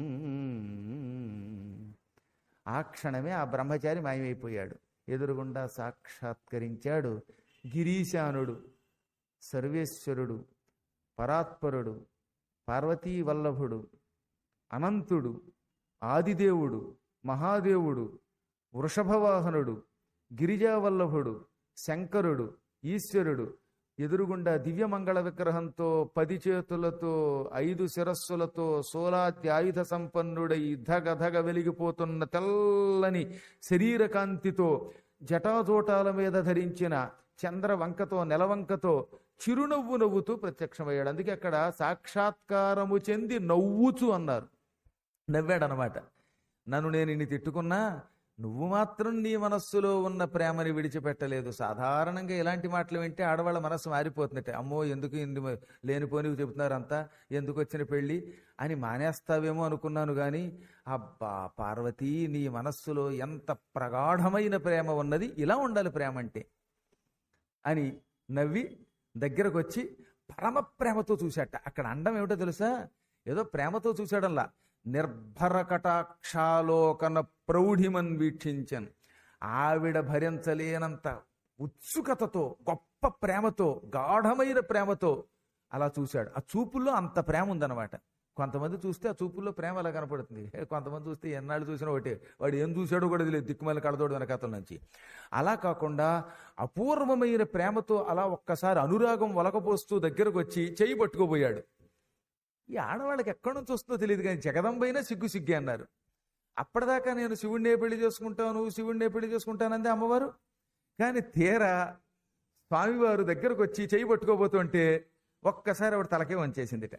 ఆ క్షణమే ఆ బ్రహ్మచారి మాయమైపోయాడు. ఎదురుగుండా సాక్షాత్కరించాడు గిరీశానుడు, సర్వేశ్వరుడు, పరాత్పరుడు, పార్వతీ వల్లభుడు, అనంతుడు, ఆదిదేవుడు, మహాదేవుడు, వృషభవాహనుడు, గిరిజావల్లభుడు, శంకరుడు, ఈశ్వరుడు. ఎదురుగుండా దివ్యమంగళ విగ్రహంతో పది చేతులతో ఐదు శిరస్సులతో సోలాతి ఆయుధ సంపన్నుడై ధగధగ వెలిగిపోతున్న తెల్లని శరీర కాంతితో జటాజోటాల మీద ధరించిన చంద్రవంకతో నెలవంకతో చిరునవ్వు నవ్వుతూ ప్రత్యక్షమయ్యాడు. అందుకే అక్కడ సాక్షాత్కారము చెంది నవ్వుచు అన్నారు. నవ్వాడనమాట. నన్ను నేను ఇన్ని తిట్టుకున్నా నువ్వు మాత్రం నీ మనస్సులో ఉన్న ప్రేమని విడిచిపెట్టలేదు. సాధారణంగా ఇలాంటి మాటలు వింటే ఆడవాళ్ళ మనస్సు మారిపోతుందట. అమ్మో ఎందుకు ఇందు లేనిపోనివి చెబుతున్నారు అంతా, ఎందుకు వచ్చిన పెళ్ళి అని మానేస్తావేమో అనుకున్నాను. కానీ అబ్బా పార్వతీ, నీ మనస్సులో ఎంత ప్రగాఢమైన ప్రేమ ఉన్నది, ఇలా ఉండాలి ప్రేమ అంటే అని నవ్వి దగ్గరకు వచ్చి పరమ ప్రేమతో చూశాట. అక్కడ అండం ఏమిటో తెలుసా? ఏదో ప్రేమతో చూశాడంలా, నిర్భర కటాక్షాలోకన ప్రౌఢిమన్ వీక్షించన్. ఆవిడ భరించలేనంత ఉత్సుకతతో, గొప్ప ప్రేమతో, గాఢమైన ప్రేమతో అలా చూశాడు. ఆ చూపుల్లో అంత ప్రేమ ఉందన్నమాట. కొంతమంది చూస్తే ఆ చూపుల్లో ప్రేమ అలా కనపడుతుంది, కొంతమంది చూస్తే ఎన్నాళ్ళు చూసినా ఒకటే, వాడు ఏం చూశాడో కూడా తెలియదు, దిక్కుమల్లి కడదోడు అనే కథల నుంచి. అలా కాకుండా అపూర్వమైన ప్రేమతో అలా ఒక్కసారి అనురాగం వలకపోస్తూ దగ్గరకు వచ్చి చెయ్యి పట్టుకోబోయాడు. ఈ ఆడవాళ్ళకి ఎక్కడి నుంచి వస్తుందో తెలియదు కానీ జగదంబైనా సిగ్గు సిగ్గే అన్నారు. అప్పటిదాకా నేను శివుణ్ణే పెళ్లి చేసుకుంటాను శివుణ్ణే పెళ్లి చేసుకుంటానందే అమ్మవారు. కానీ తీరా స్వామివారు దగ్గరకు వచ్చి చెయ్యి పట్టుకోబోతుంటే ఒక్కసారి ఆవిడ తలకే వంచేసిందిట.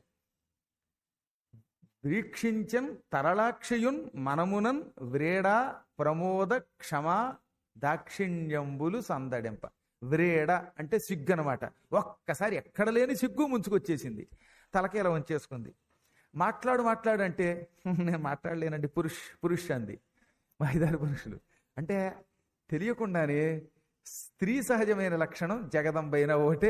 వీక్షించన్ తరళాక్షయున్ మనమునన్ వ్రేడా ప్రమోద క్షమా దాక్షిణ్యంబులు సందడింప. వ్రేడ అంటే సిగ్గు అనమాట. ఒక్కసారి ఎక్కడ లేని సిగ్గు ముంచుకొచ్చేసింది. తలకి ఇలా వంచేసుకుంది. మాట్లాడు మాట్లాడు అంటే నేను మాట్లాడలేనండి పురుష్ పురుష్ అంది. మా ఐదారు పురుషులు అంటే తెలియకుండానే స్త్రీ సహజమైన లక్షణం జగదంబైన ఒకటే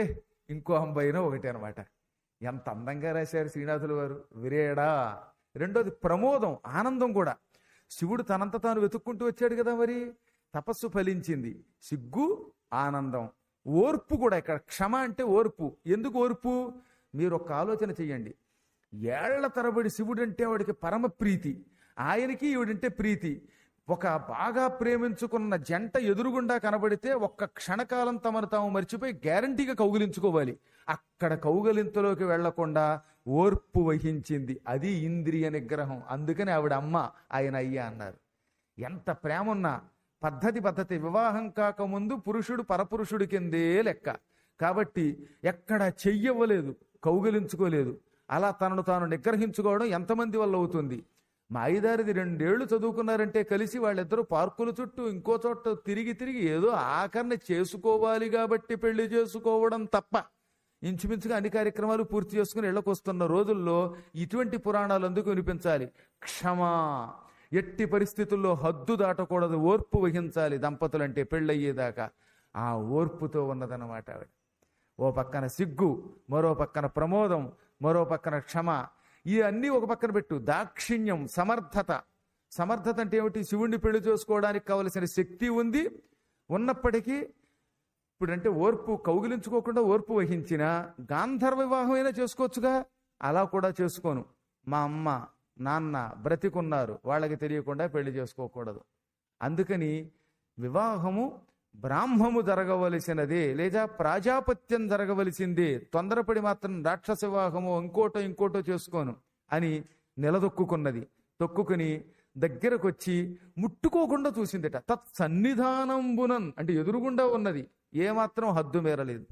ఇంకో అంబ అయినా ఒకటే అనమాట. ఎంత అందంగా రాశారు శ్రీనాథుల వారు. విరేడా. రెండోది ప్రమోదం, ఆనందం కూడా. శివుడు తనంత తాను వెతుక్కుంటూ వచ్చాడు కదా, మరి తపస్సు ఫలించింది. సిగ్గు, ఆనందం, ఓర్పు కూడా. ఇక్కడ క్షమ అంటే ఓర్పు. ఎందుకు ఓర్పు? మీరు ఒక ఆలోచన చెయ్యండి. ఏళ్ల తరబడి శివుడంటే వాడికి పరమ ప్రీతి, ఆయనకి ఈవిడంటే ప్రీతి. ఒక బాగా ప్రేమించుకున్న జంట ఎదురుగుండా కనబడితే ఒక్క క్షణకాలం తమను తాము మర్చిపోయి గ్యారంటీగా కౌగిలించుకోవాలి. అక్కడ కౌగిలింతలోకి వెళ్లకుండా ఓర్పు వహించింది. అది ఇంద్రియ నిగ్రహం. అందుకని ఆవిడ అమ్మ, ఆయన అయ్యా అన్నారు. ఎంత ప్రేమ ఉన్నా పద్ధతి పద్ధతి. వివాహం కాకముందు పురుషుడు పరపురుషుడి కిందే లెక్క. కాబట్టి ఎక్కడ చెయ్యవ్వలేదు, కౌగిలించుకోలేదు. అలా తనను తాను నిగ్రహించుకోవడం ఎంతమంది వల్ల అవుతుంది? మాయిదారిది రెండేళ్లు చదువుకున్నారంటే కలిసి వాళ్ళిద్దరూ పార్కుల చుట్టూ ఇంకో చోట తిరిగి తిరిగి ఏదో ఆఖరణ చేసుకోవాలి కాబట్టి పెళ్లి చేసుకోవడం తప్ప ఇంచుమించుగా అన్ని కార్యక్రమాలు పూర్తి చేసుకుని ఇళ్లకు వస్తున్న రోజుల్లో ఇటువంటి పురాణాలు అందుకు వినిపించాలి. క్షమా, ఎట్టి పరిస్థితుల్లో హద్దు దాటకూడదు, ఓర్పు వహించాలి దంపతులంటే పెళ్ళయ్యేదాకా. ఆ ఓర్పుతో ఉన్నదన్నమాట ఆవిడ. ఓ పక్కన సిగ్గు, మరో పక్కన ప్రమోదం, మరో పక్కన క్షమ. ఈ అన్నీ ఒక పక్కన పెట్టు. దాక్షిణ్యం, సమర్థత. సమర్థత అంటే ఏమిటి? శివుణ్ణి పెళ్లి చేసుకోవడానికి కావలసిన శక్తి ఉంది. ఉన్నప్పటికీ ఇప్పుడంటే ఓర్పు, కౌగిలించుకోకుండా ఓర్పు వహించిన గాంధర్వ వివాహం అయినా చేసుకోవచ్చుగా. అలా కూడా చేసుకోను. మా అమ్మ నాన్న బ్రతికున్నారు, వాళ్ళకి తెలియకుండా పెళ్లి చేసుకోకూడదు. అందుకని వివాహము బ్రాహ్మము జరగవలసినదే, లేదా ప్రాజాపత్యం జరగవలసిందే. తొందరపడి మాత్రం రాక్షస వివాహము ఇంకోటో ఇంకోటో చేసుకోను అని నిలదొక్కున్నది. తొక్కుని దగ్గరకు వచ్చి ముట్టుకోకుండా చూసిందట. తత్ సన్నిధానంబునన్ అంటే ఎదురుగుండా ఉన్నది, ఏమాత్రం హద్దు మేరలేదు.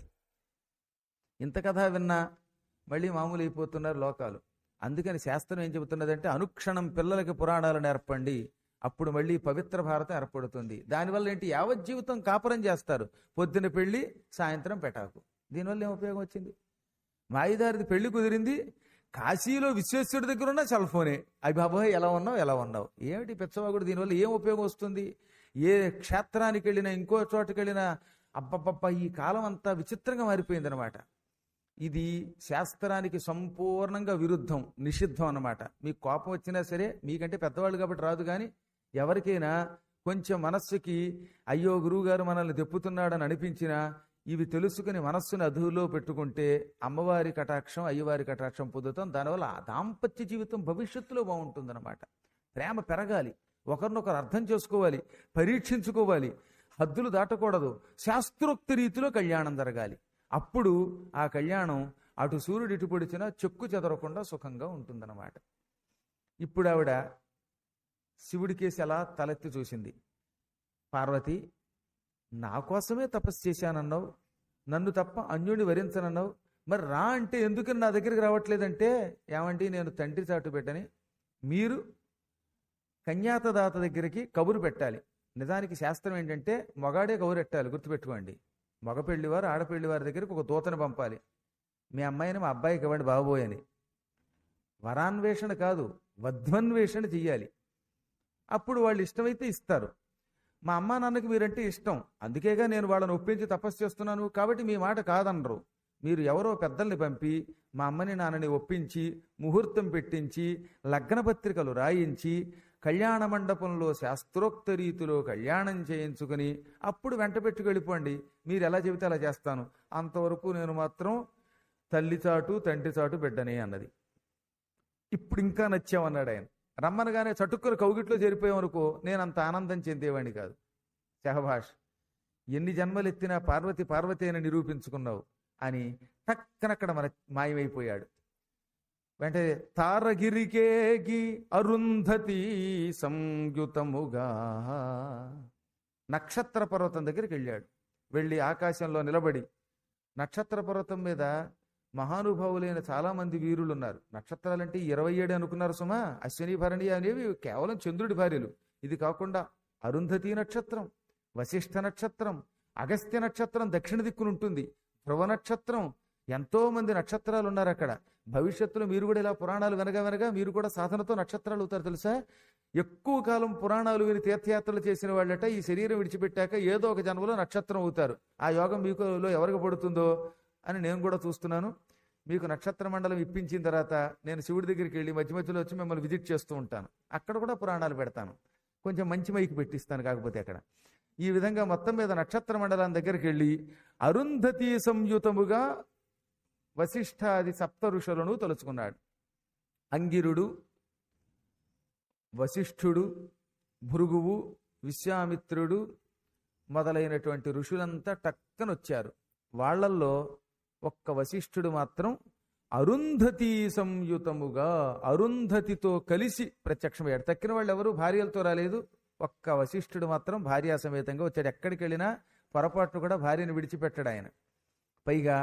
ఇంత కథ విన్నా మళ్ళీ మామూలు అయిపోతున్నారు లోకాలు. అందుకని శాస్త్రం ఏం చెబుతున్నదంటే అనుక్షణం పిల్లలకి పురాణాలు నేర్పండి, అప్పుడు మళ్ళీ పవిత్ర భారతం ఏర్పడుతుంది. దానివల్ల ఏంటి? యావజ్జీవితం కాపురం చేస్తారు. పొద్దున పెళ్లి, సాయంత్రం పెటాకు. దీనివల్ల ఏం ఉపయోగం వచ్చింది? మాయిదారిది పెళ్లి కుదిరింది, కాశీలో విశ్వేశ్వరుడి దగ్గర ఉన్న సెల్ ఫోనే. అవి బాబోయ్ ఎలా ఉన్నావు ఎలా ఉన్నావు ఏమిటి పిచ్చవాగుడు? దీనివల్ల ఏం ఉపయోగం వస్తుంది? ఏ క్షేత్రానికి వెళ్ళినా ఇంకో చోటుకి వెళ్ళినా అబ్బబ్బబ్బ ఈ కాలం అంతా విచిత్రంగా మారిపోయిందనమాట. ఇది శాస్త్రానికి సంపూర్ణంగా విరుద్ధం, నిషిద్ధం అన్నమాట. మీకు కోపం వచ్చినా సరే, మీకంటే పెద్దవాళ్ళు కాబట్టి రాదు, కానీ ఎవరికైనా కొంచెం మనస్సుకి అయ్యో గురువుగారు మనల్ని తెప్పుతున్నాడని అనిపించినా ఇవి తెలుసుకుని మనస్సుని అదుపులో పెట్టుకుంటే అమ్మవారి కటాక్షం, అయ్యవారి కటాక్షం పొందుతాం. దానివల్ల ఆ దాంపత్య జీవితం భవిష్యత్తులో బాగుంటుందన్నమాట. ప్రేమ పెరగాలి, ఒకరినొకరు అర్థం చేసుకోవాలి, పరీక్షించుకోవాలి, హద్దులు దాటకూడదు. శాస్త్రోక్త రీతిలో కళ్యాణం జరగాలి. అప్పుడు ఆ కళ్యాణం అటు సూర్యుడు ఇటు పొడిచినా చెక్కు చెదరకుండా సుఖంగా ఉంటుందన్నమాట. ఇప్పుడు ఆవిడ శివుడికేసి అలా తలెత్తి చూసింది. పార్వతి, నా కోసమే తపస్సు చేశానన్నావు, నన్ను తప్ప అన్యుడిని వరించనన్నావు, మరి రా అంటే ఎందుకని నా దగ్గరికి రావట్లేదంటే, ఏమంటే నేను తండ్రి చాటు పెట్టని, మీరు కన్యాతదాత దగ్గరికి కబురు పెట్టాలి. నిజానికి శాస్త్రం ఏంటంటే మొగాడే కబురు పెట్టాలి, గుర్తుపెట్టుకోండి. మగ పెళ్లివారు ఆడపెళ్లి వారి దగ్గరికి ఒక దూతను పంపాలి. మీ అమ్మాయిని మా అబ్బాయికి ఇవ్వండి బాబోయ్ అని. వరాన్వేషణ కాదు, వధ్వన్వేషణ చెయ్యాలి. అప్పుడు వాళ్ళు ఇష్టమైతే ఇస్తారు. మా అమ్మా నాన్నకి మీరంటే ఇష్టం, అందుకేగా నేను వాళ్ళని ఒప్పించి తపస్సు చేస్తున్నాను, కాబట్టి మీ మాట కాదనరు. మీరు ఎవరో పెద్దల్ని పంపి మా అమ్మని నాన్నని ఒప్పించి ముహూర్తం పెట్టించి లగ్న పత్రికలు రాయించి కళ్యాణ మండపంలో శాస్త్రోక్త రీతిలో కళ్యాణం చేయించుకుని అప్పుడు వెంట పెట్టుకు వెళ్ళిపోండి. మీరు ఎలా చెబితే అలా చేస్తాను, అంతవరకు నేను మాత్రం తల్లి చాటు తండ్రి చాటు బిడ్డనే అన్నది. ఇప్పుడు ఇంకా నచ్చామన్నాడు ఆయన. రమ్మనగానే చటుక్కుని కౌగిట్లో చేరిపోయామనుకో, నేను అంత ఆనందం చెందేవాడిని కాదు. శహభాష్, ఎన్ని జన్మలు ఎత్తినా పార్వతి పార్వతి అని నిరూపించుకున్నావు అని టక్కనక్కడ మన మాయమైపోయాడు. వెంటనే తారగిరికేగి అరుంధతి సంయుతముగా నక్షత్ర పర్వతం దగ్గరికి వెళ్ళాడు. వెళ్ళి ఆకాశంలో నిలబడి, నక్షత్ర పర్వతం మీద మహానుభావులైన చాలా మంది వీరులు ఉన్నారు. నక్షత్రాలంటే ఇరవై ఏడు అనుకున్నారు సుమా, అశ్విని భరణి అనేవి కేవలం చంద్రుడి భార్యలు. ఇది కాకుండా అరుంధతి నక్షత్రం, వశిష్ఠ నక్షత్రం, అగస్త్య నక్షత్రం దక్షిణ దిక్కునుంటుంది, ధ్రువ నక్షత్రం, ఎంతో మంది నక్షత్రాలు ఉన్నారు అక్కడ. భవిష్యత్తులో మీరు కూడా ఇలా పురాణాలు వినగా వినగా మీరు కూడా సాధనతో నక్షత్రాలు అవుతారు తెలుసా. ఎక్కువ కాలం పురాణాలు విని తీర్థయాత్రలు చేసిన వాళ్ళట ఈ శరీరం విడిచిపెట్టాక ఏదో ఒక జన్మలో నక్షత్రం అవుతారు. ఆ యోగం మీకులో ఎవరికి పడుతుందో అని నేను కూడా చూస్తున్నాను. మీకు నక్షత్ర మండలం ఇప్పించిన తర్వాత నేను శివుడి దగ్గరికి వెళ్ళి మధ్య మధ్యలో వచ్చి మిమ్మల్ని విజిట్ చేస్తూ ఉంటాను. అక్కడ కూడా పురాణాలు పెడతాను, కొంచెం మంచి మైకి పెట్టిస్తాను కాకపోతే అక్కడ. ఈ విధంగా మొత్తం మీద నక్షత్ర మండలం దగ్గరికి వెళ్ళి అరుంధతి సంయుతముగా వశిష్ఠాది సప్త ఋషులను తలుచుకున్నాడు. అంగిరుడు, వశిష్ఠుడు, భృగువు, విశ్వామిత్రుడు మొదలైనటువంటి ఋషులంతా టక్కన వచ్చారు. వాళ్ళల్లో ఒక్క వశిష్ఠుడు మాత్రం అరుంధతి సంయుతముగా అరుంధతితో కలిసి ప్రత్యక్షమయ్యాడు. తక్కిన వాళ్ళు ఎవరు భార్యలతో రాలేదు, ఒక్క వశిష్ఠుడు మాత్రం భార్యా సమేతంగా వచ్చాడు. ఎక్కడికి వెళ్ళినా పొరపాటును కూడా భార్యను విడిచిపెట్టాడు ఆయన. పైగా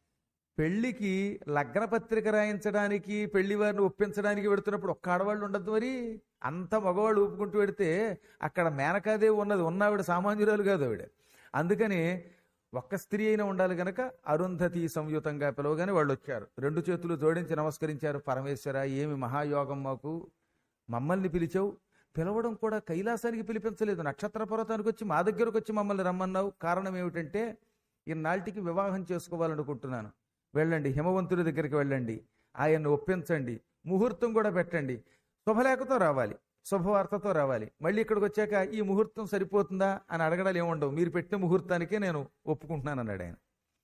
పెళ్లికి లగ్నపత్రిక రాయించడానికి, పెళ్లి వారిని ఒప్పించడానికి పెడుతున్నప్పుడు ఒక్క ఆడవాళ్ళు ఉండద్దు, మరి అంత మగవాళ్ళు ఊపుకుంటూ పెడితే అక్కడ మేనకాదేవి ఉన్నది, ఉన్నావిడ సామాన్యురాలు కాదు ఆవిడ. అందుకని ఒక్క స్త్రీ అయినా ఉండాలి గనక అరుంధతి సంయుతంగా పిలవగానే వాళ్ళు వచ్చారు. రెండు చేతులు జోడించి నమస్కరించారు. పరమేశ్వర, ఏమి మహాయోగం మాకు, మమ్మల్ని పిలిచావు. పిలవడం కూడా కైలాసానికి పిలిపించలేదు, నక్షత్ర పర్వతానికి వచ్చి మా దగ్గరకు వచ్చి మమ్మల్ని రమ్మన్నావు. కారణం ఏమిటంటే ఇన్నాళ్ళకి వివాహం చేసుకోవాలనుకుంటున్నాను. వెళ్ళండి, హిమవంతుడి దగ్గరికి వెళ్ళండి, ఆయన్ని ఒప్పించండి, ముహూర్తం కూడా పెట్టండి. శుభలేఖతో రావాలి, శుభవార్తతో రావాలి. మళ్ళీ ఇక్కడికి వచ్చాక ఈ ముహూర్తం సరిపోతుందా అని అడగడాలు ఏముండవు, మీరు పెట్టిన ముహూర్తానికే నేను ఒప్పుకుంటున్నాను అన్నాడు ఆయన.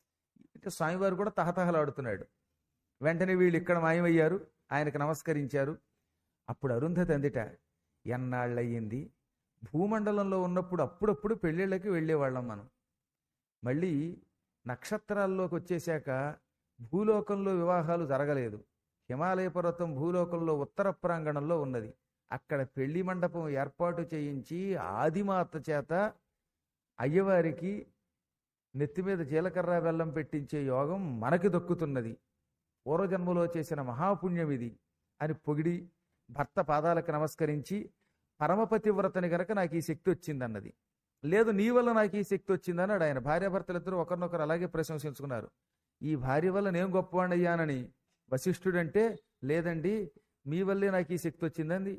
అంటే స్వామివారు కూడా తహతహలాడుతున్నాడు. వెంటనే వీళ్ళు ఇక్కడ మాయమయ్యారు, ఆయనకు నమస్కరించారు. అప్పుడు అరుంధతి అందిట, ఎన్నాళ్ళయ్యింది, భూమండలంలో ఉన్నప్పుడు అప్పుడప్పుడు పెళ్ళిళ్ళకి వెళ్ళేవాళ్ళం మనం. మళ్ళీ నక్షత్రాల్లోకి వచ్చేశాక భూలోకంలో వివాహాలు జరగలేదు. హిమాలయ పర్వతం భూలోకంలో ఉత్తర ప్రాంగణంలో ఉన్నది. అక్కడ పెళ్లి మండపం ఏర్పాటు చేయించి ఆదిమాత చేత అయ్యవారికి నెత్తి మీద జీలకర్ర బెల్లం పెట్టించే యోగం మనకి దక్కుతున్నది. పూర్వజన్మలో చేసిన మహాపుణ్యం ఇది అని పొగిడి భర్త పాదాలకు నమస్కరించి, పరమపతివ్రతని గనక నాకు ఈ శక్తి వచ్చిందన్నది. లేదు, నీ వల్ల నాకు ఈ శక్తి వచ్చిందన్నాడు ఆయన. భార్యాభర్తలిద్దరూ ఒకరినొకరు అలాగే ప్రశంసించుకున్నారు. ఈ భార్య వల్ల నేను గొప్పవాణ్ణయ్యానని వశిష్ఠుడంటే, లేదండి మీ వల్లే నాకు ఈ శక్తి వచ్చిందండి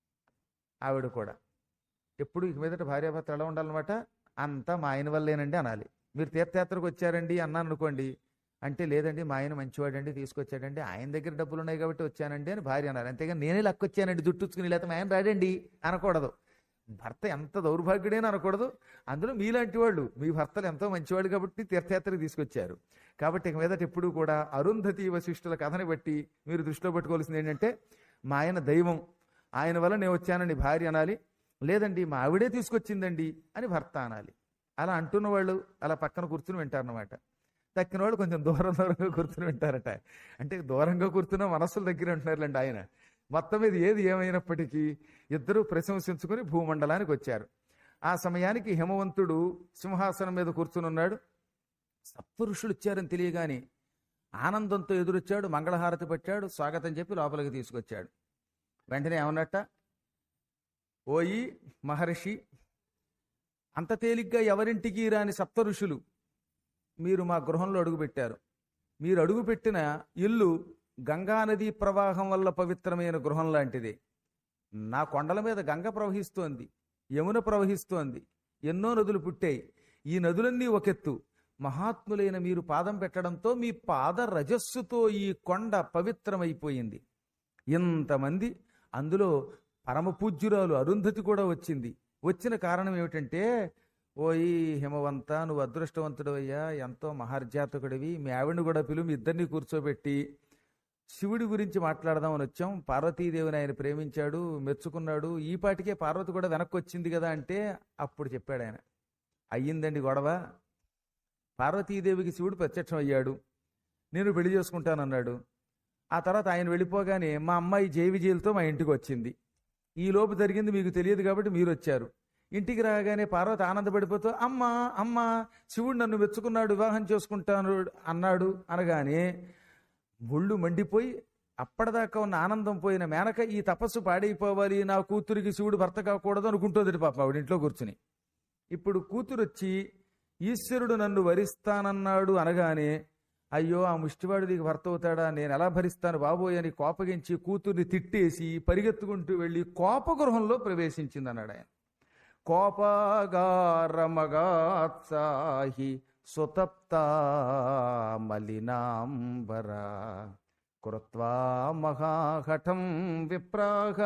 ఆవిడ కూడా. ఎప్పుడు ఇక మీదట భార్యాభర్త ఎలా ఉండాలన్నమాట, అంతా మా ఆయన వల్లేనండి అనాలి. మీరు తీర్థయాత్రకు వచ్చారండి అన్నాను అనుకోండి, అంటే లేదండి మా ఆయన మంచివాడండి తీసుకొచ్చాడండి, ఆయన దగ్గర డబ్బులు ఉన్నాయి కాబట్టి వచ్చానండి అని భార్య అన్నారు. అంతేగా నేనే లక్కొచ్చానండి జుట్టుచ్చుకుని, లేకపోతే మా ఆయన రాడండి అనకూడదు. భర్త ఎంత దౌర్భాగ్యుడేని అనకూడదు. అందులో మీలాంటి వాళ్ళు, మీ భర్తలు ఎంతో మంచివాడు కాబట్టి తీర్థయాత్రకు తీసుకొచ్చారు. కాబట్టి ఇక మీదట ఎప్పుడు కూడా అరుంధతి వశిష్ఠుల కథని బట్టి మీరు దృష్టిలో పెట్టుకోవాల్సింది ఏంటంటే, మా ఆయన దైవం, ఆయన వల్ల నేను వచ్చానని భార్య అనాలి, లేదండి మా ఆవిడే తీసుకొచ్చిందండి అని భర్త అనాలి. అలా అంటున్న వాళ్ళు అలా పక్కన కూర్చుని వింటారన్నమాట. తక్కిన వాళ్ళు కొంచెం దూరం దూరంగా కూర్చుని వింటారట. అంటే దూరంగా కూర్చున్న మనస్సుల దగ్గర ఉంటున్నారులేండి ఆయన. మొత్తం మీద ఏది ఏమైనప్పటికీ ఇద్దరూ ప్రశంసించుకుని భూమండలానికి వచ్చారు. ఆ సమయానికి హిమవంతుడు సింహాసనం మీద కూర్చుని ఉన్నాడు. సప్తఋషులు వచ్చారని తెలియగాని ఆనందంతో ఎదురొచ్చాడు, మంగళహారతి పట్టాడు, స్వాగతం చెప్పి లోపలికి తీసుకొచ్చాడు. వెంటనే ఏమన్నట్ట, ఓయి మహర్షి, అంత తేలిగ్గా ఎవరింటికి రాని సప్త ఋషులు మీరు మా గృహంలో అడుగుపెట్టారు. మీరు అడుగుపెట్టిన ఇల్లు గంగానదీ ప్రవాహం వల్ల పవిత్రమైన గృహం లాంటిది. నా కొండల మీద గంగ ప్రవహిస్తోంది, యమున ప్రవహిస్తోంది, ఎన్నో నదులు పుట్టాయి. ఈ నదులన్నీ ఒకెత్తు. మహాత్ములైన మీరు పాదం పెట్టడంతో మీ పాద రజస్సుతో ఈ కొండ పవిత్రమైపోయింది. ఇంతమంది, అందులో పరమ పూజ్యురాలు అరుంధతి కూడా వచ్చింది. వచ్చిన కారణం ఏమిటంటే, ఓయి హిమవంత, నువ్వు అదృష్టవంతుడు అయ్యా, ఎంతో మహర్జాతకుడివి, మీ ఆవిడని కూడా పిలువు, మీ ఇద్దరిని కూర్చోబెట్టి శివుడి గురించి మాట్లాడదామని వచ్చాం. పార్వతీదేవిని ఆయన ప్రేమించాడు, మెచ్చుకున్నాడు, ఈ పాటికే పార్వతి కూడా వెనక్కి వచ్చింది కదా అంటే అప్పుడు చెప్పాడు ఆయన, అయ్యిందండి గొడవ. పార్వతీదేవికి శివుడు ప్రత్యక్షం అయ్యాడు, నేను పెళ్లి చేసుకుంటానన్నాడు. ఆ తర్వాత ఆయన వెళ్ళిపోగానే మా అమ్మాయి జయ విజయలతో మా ఇంటికి వచ్చింది. ఈ లోపు జరిగింది మీకు తెలియదు కాబట్టి మీరు వచ్చారు. ఇంటికి రాగానే పార్వతి ఆనందపడిపోతూ, అమ్మా అమ్మా శివుడు నన్ను మెచ్చుకున్నాడు, వివాహం చేసుకుంటాను అన్నాడు అనగానే ఒళ్ళు మండిపోయి అప్పటిదాకా ఉన్న ఆనందం పోయిన మేనక ఈ తపస్సు పాడైపోవాలి, నా కూతురికి శివుడు భర్త కాకూడదు అనుకుంటుంది పాప ఆవిడ ఇంట్లో కూర్చుని. ఇప్పుడు కూతురు వచ్చి ఈశ్వరుడు నన్ను వరిస్తానన్నాడు అనగానే, అయ్యో ఆ ముష్టివాడు నీకు భర్త అవుతాడా, నేను ఎలా భరిస్తాను బాబోయ్ అని కోపగించి కూతుర్ని తిట్టేసి పరిగెత్తుకుంటూ వెళ్ళి కోపగృహంలో ప్రవేశించింది అన్నాడు ఆయన. కోపాగారమగాత్సాహి సుతప్తా మలినాంబర కృత్వా మహాహఠం విప్రాహ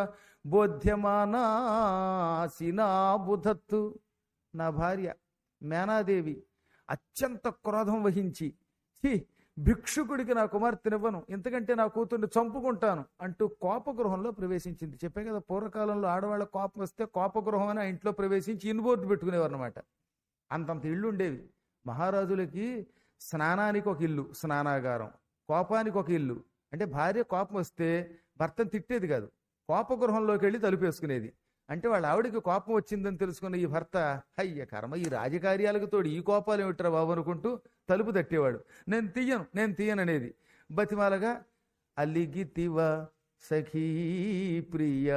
బోధ్యమానాసినాబుధత్తు. నా భార్య మేనాదేవి అత్యంత క్రోధం వహించి, ఛీ, భిక్షుకుడికి నా కుమార్తెనివ్వను, ఎందుకంటే నా కూతుర్ని చంపుకుంటాను అంటూ కోపగృహంలో ప్రవేశించింది. చెప్పే కదా, పూర్వకాలంలో ఆడవాళ్ళ కోపం వస్తే కోపగృహం అని ఆ ఇంట్లో ప్రవేశించి ఇన్బోర్డు పెట్టుకునేవారు అనమాట. అంతంత ఇళ్ళు ఉండేవి. మహారాజులకి స్నానానికి ఒక ఇల్లు, స్నానాగారం, కోపానికి ఒక ఇల్లు. అంటే భార్య కోపం వస్తే భర్తను తిట్టేది కాదు, కోపగృహంలోకి వెళ్ళి తలుపేసుకునేది. అంటే వాళ్ళ ఆవిడికి కోపం వచ్చిందని తెలుసుకున్న ఈ భర్త, అయ్య కర్మ, ఈ రాజకార్యాలకు తోడు ఈ కోపాలు ఏమిట్రా బాబు అనుకుంటూ తలుపు తట్టేవాడు. నేను తీయను నేను తీయను అనేది. బతిమాలగా అలిగితివ సఖీ ప్రియ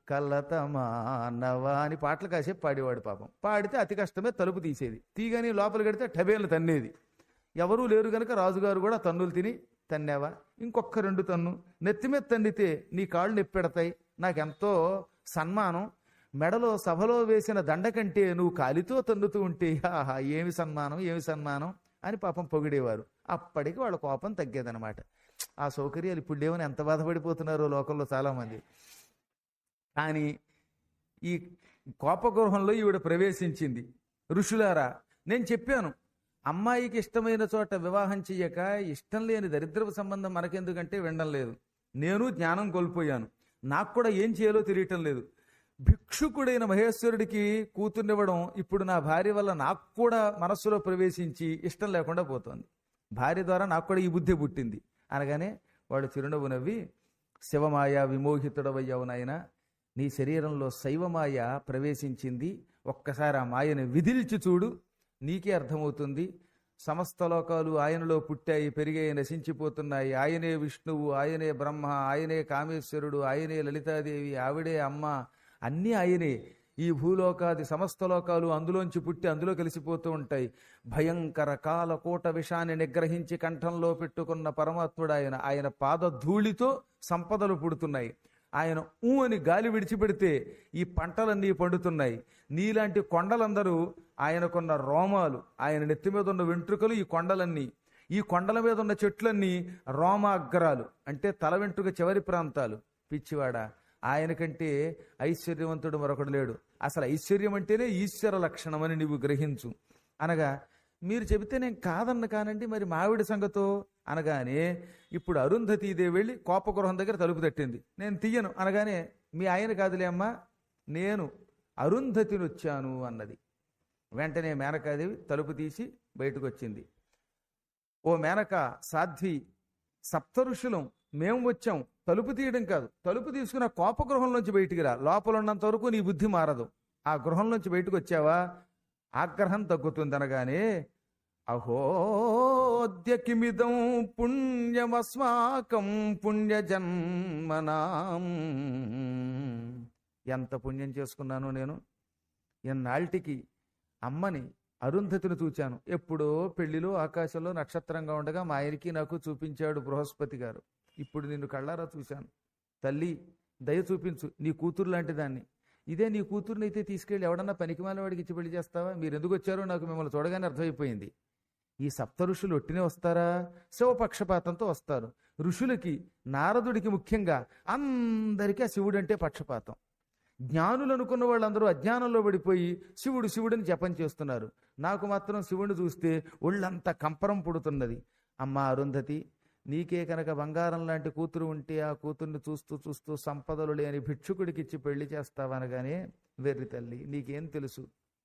కలతమానవా అని పాటలు కాసేపు పాడేవాడు. పాపం పాడితే అతి కష్టమే తలుపు తీసేది. తీగాని లోపల కడితే టబేలు తన్నేది. ఎవరూ లేరు గనక రాజుగారు కూడా తన్నులు తిని, తన్నావా ఇంకొక రెండు తన్ను, నెత్తిమీద తన్నితే నీ కాళ్ళు నొప్పెడతాయి, నాకెంతో సన్మానం, మెడలో సభలో వేసిన దండ కంటే నువ్వు కాలితో తన్నుతూ ఉంటే ఆహా ఏమి సన్మానం ఏమి సన్మానం అని పాపం పొగిడేవారు. అప్పటికి వాళ్ళ కోపం తగ్గేదనమాట. ఆ సౌకర్యాలు ఇప్పుడు లేవని ఎంత బాధపడిపోతున్నారో లోకంలో చాలామంది. కానీ ఈ కోపగృహంలో ఈవిడ ప్రవేశించింది. ఋషులారా, నేను చెప్పాను అమ్మాయికి ఇష్టమైన చోట వివాహం చెయ్యక, ఇష్టం లేని దరిద్రపు సంబంధం మనకెందుకంటే వినడం లేదు. నేను జ్ఞానం కోల్పోయాను, నాకు కూడా ఏం చేయాలో తెలియటం లేదు. భిక్షుకుడైన మహేశ్వరుడికి కూతుర్నివ్వడం ఇప్పుడు నా భార్య వల్ల నాకు కూడా మనస్సులో ప్రవేశించి ఇష్టం లేకుండా పోతోంది. భార్య ద్వారా నాకు కూడా ఈ బుద్ధి పుట్టింది అనగానే వాడు చిరునవ్వు నవ్వి, శివమాయ విమోహితుడవయ్యావు నాయన, నీ శరీరంలో శైవమాయ ప్రవేశించింది, ఒక్కసారి ఆ మాయను విదిల్చి చూడు, నీకే అర్థమవుతుంది. సమస్త లోకాలు ఆయనలో పుట్టాయి, పెరిగాయి, నశించిపోతున్నాయి. ఆయనే విష్ణువు, ఆయనే బ్రహ్మ, ఆయనే కామేశ్వరుడు, ఆయనే లలితాదేవి, ఆవిడే అమ్మ, అన్నీ ఆయనే. ఈ భూలోకాది సమస్త లోకాలు అందులోంచి పుట్టి అందులో కలిసిపోతూ ఉంటాయి. భయంకర కాలకోట విషాన్ని నిగ్రహించి కంఠంలో పెట్టుకున్న పరమాత్ముడు ఆయన. ఆయన పాద ధూళితో సంపదలు పుడుతున్నాయి. ఆయన ఊ అని గాలి విడిచిపెడితే ఈ పంటలన్నీ పండుతున్నాయి. నీలాంటి కొండలందరూ ఆయనకున్న రోమాలు, ఆయన నెత్తి మీద ఉన్న వెంట్రుకలు ఈ కొండలన్నీ. ఈ కొండల మీద ఉన్న చెట్లన్నీ రోమాగ్రాలు, అంటే తల వెంట్రుక చివరి ప్రాంతాలు. పిచ్చివాడ, ఆయన కంటే ఐశ్వర్యవంతుడు మరొకడు లేడు. అసలు ఐశ్వర్యం అంటేనే ఈశ్వర లక్షణం అని నీవు గ్రహించు అనగా, మీరు చెబితే నేను కాదన్న కానండి, మరి మావిడి సంగతో అనగానే ఇప్పుడు అరుంధతీదేవి వెళ్ళి కోపగృహం దగ్గర తలుపు తట్టింది. నేను తీయను అనగానే, మీ ఆయన కాదులే అమ్మా, నేను అరుంధతిని వచ్చాను అన్నది. వెంటనే మేనకాదేవి తలుపు తీసి బయటకు వచ్చింది. ఓ మేనక, సాధ్వి, సప్త ఋషులం మేము వచ్చాం, తలుపు తీయడం కాదు, తలుపు తీసుకున్న కోపగృహంలోంచి బయటికి రా, లోపల ఉన్నంత వరకు నీ బుద్ధి మారదు. ఆ గృహంలోంచి బయటకు వచ్చావా ఆగ్రహం తగ్గుతుంది అనగానే, అహోద్య కిమిదం పుణ్యమస్మాకం పుణ్యజన్మనాం. ఎంత పుణ్యం చేసుకున్నాను నేను, ఎన్నాళ్ళకి అమ్మని అరుంధతిని చూచాను. ఎప్పుడో పెళ్లిలో ఆకాశంలో నక్షత్రంగా ఉండగా మా ఆయనకి నాకు చూపించాడు బృహస్పతి గారు. ఇప్పుడు నిన్ను కళ్ళారా చూశాను. తల్లి దయ చూపించు, నీ కూతురు లాంటి దాన్ని. ఇదే నీ కూతురుని అయితే తీసుకెళ్ళి ఎవడన్నా పనికిమాల వాడికి ఇచ్చి పెళ్లి చేస్తావా? మీరు ఎందుకు వచ్చారో నాకు మిమ్మల్ని చూడగానే అర్థమైపోయింది. ఈ సప్త ఋషులు ఒట్టినే వస్తారా? శివపక్షపాతంతో వస్తారు. ఋషులకి, నారదుడికి ముఖ్యంగా అందరికీ ఆ శివుడు అంటే పక్షపాతం. జ్ఞానులు అనుకున్న వాళ్ళందరూ అజ్ఞానంలో పడిపోయి శివుడు శివుడిని జపం చేస్తున్నారు. నాకు మాత్రం శివుడిని చూస్తే ఒళ్ళంతా కంపరం పుడుతున్నది. అమ్మా అరుంధతి, నీకే కనుక బంగారం లాంటి కూతురు ఉంటే ఆ కూతుర్ని చూస్తూ చూస్తూ సంపదలు లేని భిక్షుకుడికి ఇచ్చి పెళ్లి చేస్తావనగానే, వెర్రి తల్లి నీకేం తెలుసు,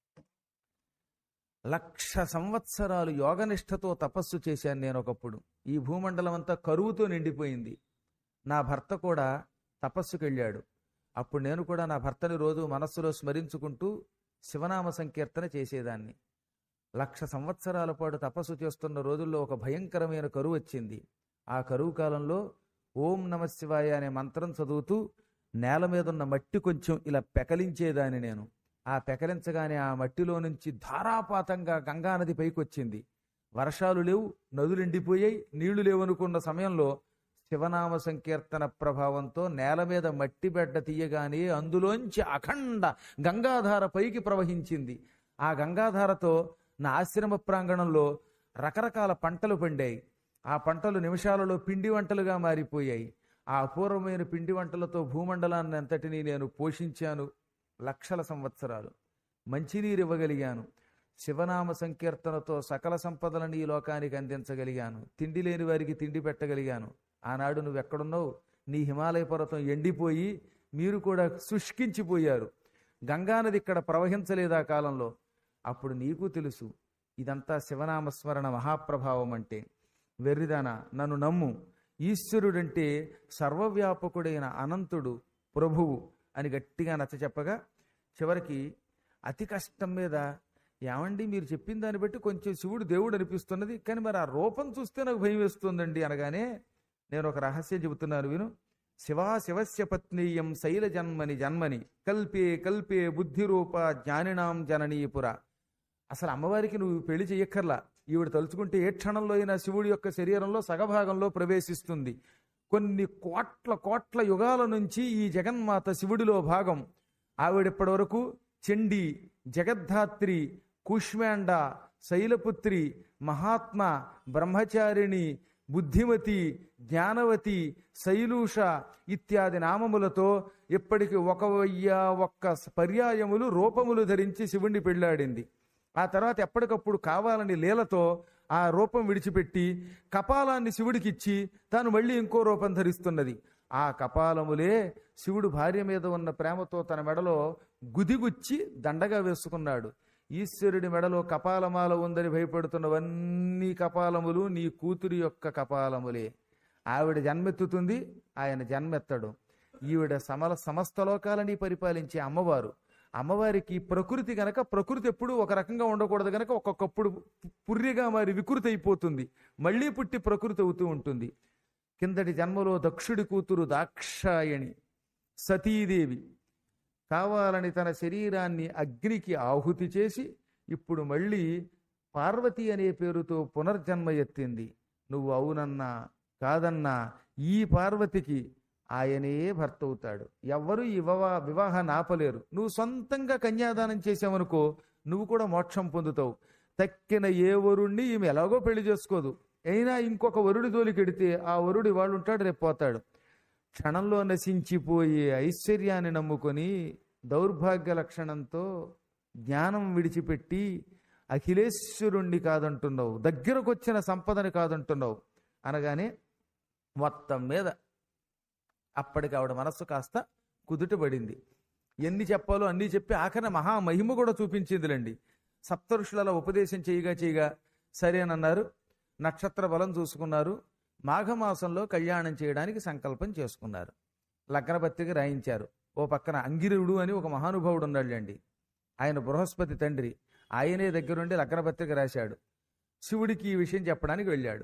లక్ష సంవత్సరాలు యోగనిష్టతో తపస్సు చేశాను నేను ఒకప్పుడు. ఈ భూమండలం అంతా కరువుతో నిండిపోయింది. నా భర్త కూడా తపస్సుకు వెళ్ళాడు. అప్పుడు నేను కూడా నా భర్తని రోజు మనస్సులో స్మరించుకుంటూ శివనామ సంకీర్తన చేసేదాన్ని. లక్ష సంవత్సరాల పాటు తపస్సు చేస్తున్న రోజుల్లో ఒక భయంకరమైన కరువు వచ్చింది. ఆ కరువు కాలంలో ఓం నమ శివాయ అనే మంత్రం చదువుతూ నేల మీద ఉన్న మట్టి కొంచెం ఇలా పెకలించేదాన్ని నేను. ఆ పెకలించగానే ఆ మట్టిలో నుంచి ధారాపాతంగా గంగానది పైకి వచ్చింది. వర్షాలు లేవు, నదులు ఎండిపోయాయి, నీళ్లు లేవనుకున్న సమయంలో శివనామ సంకీర్తన ప్రభావంతో నేల మీద మట్టి బెడ్డ తీయగానే అందులోంచి అఖండ గంగాధార పైకి ప్రవహించింది. ఆ గంగాధారతో నా ఆశ్రమ ప్రాంగణంలో రకరకాల పంటలు పండాయి. ఆ పంటలు నిమిషాలలో పిండి వంటలుగా మారిపోయాయి. ఆ అపూర్వమైన పిండి వంటలతో భూమండలాన్ని అంతటినీ నేను పోషించాను లక్షల సంవత్సరాలు. మంచినీరు ఇవ్వగలిగాను. శివనామ సంకీర్తనతో సకల సంపదలను ఈ లోకానికి అందించగలిగాను. తిండి లేని వారికి తిండి పెట్టగలిగాను. ఆనాడు నువ్వెక్కడున్నావు? నీ హిమాలయ పర్వతం ఎండిపోయి మీరు కూడా శుష్కించిపోయారు. గంగానది ఇక్కడ ప్రవహించలేదు ఆ కాలంలో. అప్పుడు నీకు తెలుసు ఇదంతా శివనామస్మరణ మహాప్రభావం అంటే. వెర్రిదానా, నన్ను నమ్ము. ఈశ్వరుడంటే సర్వవ్యాపకుడైన అనంతుడు, ప్రభువు అని గట్టిగా నచ్చ చెప్పగా చివరికి అతి కష్టం మీద, ఏమండి మీరు చెప్పిన దాన్ని బట్టి కొంచెం శివుడు దేవుడు అనిపిస్తున్నది, కానీ మరి ఆ రూపం చూస్తే నాకు భయం వేస్తుందండి అనగానే, నేను ఒక రహస్యం చెబుతున్నాను విను. శివా శివస్య పత్నీయం శైల జన్మని జన్మని కల్పే కల్పే బుద్ధిరూప జ్ఞానినాం జననీపుర. అసలు అమ్మవారికి నువ్వు పెళ్లి చెయ్యక్కర్లా. ఈవిడ తలుచుకుంటే ఏ క్షణంలో అయినా శివుడి యొక్క శరీరంలో సగభాగంలో ప్రవేశిస్తుంది. కొన్ని కోట్ల కోట్ల యుగాల నుంచి ఈ జగన్మాత శివుడిలో భాగం. ఆవిడిప్పటి వరకు చండి, జగద్ధాత్రి, కూష్మాండ, శైలపుత్రి, మహాత్మ, బ్రహ్మచారిణి, బుద్ధిమతి, జ్ఞానవతి, శైలూష ఇత్యాది నామములతో ఇప్పటికి ఒక వెయ్య ఒక్క పర్యాయములు రూపములు ధరించి శివుణ్ణి పెళ్ళాడింది. ఆ తర్వాత ఎప్పటికప్పుడు కావాలని లీలతో ఆ రూపం విడిచిపెట్టి కపాలాన్ని శివుడికిచ్చి తాను మళ్ళీ ఇంకో రూపం ధరిస్తున్నది. ఆ కపాలములే శివుడు భార్య మీద ఉన్న ప్రేమతో తన మెడలో గుదిగుచ్చి దండగా వేసుకున్నాడు. ఈశ్వరుడి మెడలో కపాలమాల ఉందని భయపడుతున్నవన్నీ కపాలములు నీ కూతురి యొక్క కపాలములే. ఆవిడ జన్మెత్తుతుంది, ఆయన జన్మెత్తడు. ఈవిడ సమల సమస్త లోకాలని పరిపాలించే అమ్మవారు. అమ్మవారికి ప్రకృతి గనక, ప్రకృతి ఎప్పుడు ఒక రకంగా ఉండకూడదు గనక ఒక్కొక్కప్పుడు పుర్రిగా మారి వికృతి అయిపోతుంది, మళ్ళీ పుట్టి ప్రకృతి అవుతూ ఉంటుంది. కిందటి జన్మలో దక్షుడి కూతురు దాక్షాయణి సతీదేవి కావాలని తన శరీరాన్ని అగ్నికి ఆహుతి చేసి ఇప్పుడు మళ్ళీ పార్వతి అనే పేరుతో పునర్జన్మ ఎత్తింది. నువ్వు అవునన్నా కాదన్నా ఈ పార్వతికి ఆయనే భర్త అవుతాడు. ఎవ్వరూ ఈ వివా వివాహాన్ని ఆపలేరు. నువ్వు సొంతంగా కన్యాదానం చేసావనుకో, నువ్వు కూడా మోక్షం పొందుతావు. తక్కిన ఏ వరుణ్ణి ఈమె ఎలాగో పెళ్లి చేసుకోదు. అయినా ఇంకొక వరుడి జోలికెడితే ఆ వరుడి వాళ్ళు ఉంటాడు, రేపు పోతాడు. క్షణంలో నశించిపోయే ఐశ్వర్యాన్ని నమ్ముకొని దౌర్భాగ్య లక్షణంతో జ్ఞానం విడిచిపెట్టి అఖిలేశ్వరుణ్ణి కాదంటున్నావు, దగ్గరకు వచ్చిన సంపదని కాదంటున్నావు అనగానే మొత్తం మీద అప్పటికి ఆవిడ మనస్సు కాస్త కుదుటపడింది. ఎన్ని చెప్పాలో అన్నీ చెప్పి ఆఖరిన మహామహిమ కూడా చూపించిందిలేండి. సప్తఋషుల ఉపదేశం చేయగా చేయగా సరేనన్నారు. నక్షత్ర బలం చూసుకున్నారు. మాఘమాసంలో కళ్యాణం చేయడానికి సంకల్పం చేసుకున్నారు. లగ్నపత్రిక రాయించారు. ఓ పక్కన అంగిరుడు అని ఒక మహానుభావుడు ఉన్నాళ్ళండి, ఆయన బృహస్పతి తండ్రి. ఆయనే దగ్గరుండి లగ్నపత్రిక రాశాడు. శివుడికి ఈ విషయం చెప్పడానికి వెళ్ళాడు.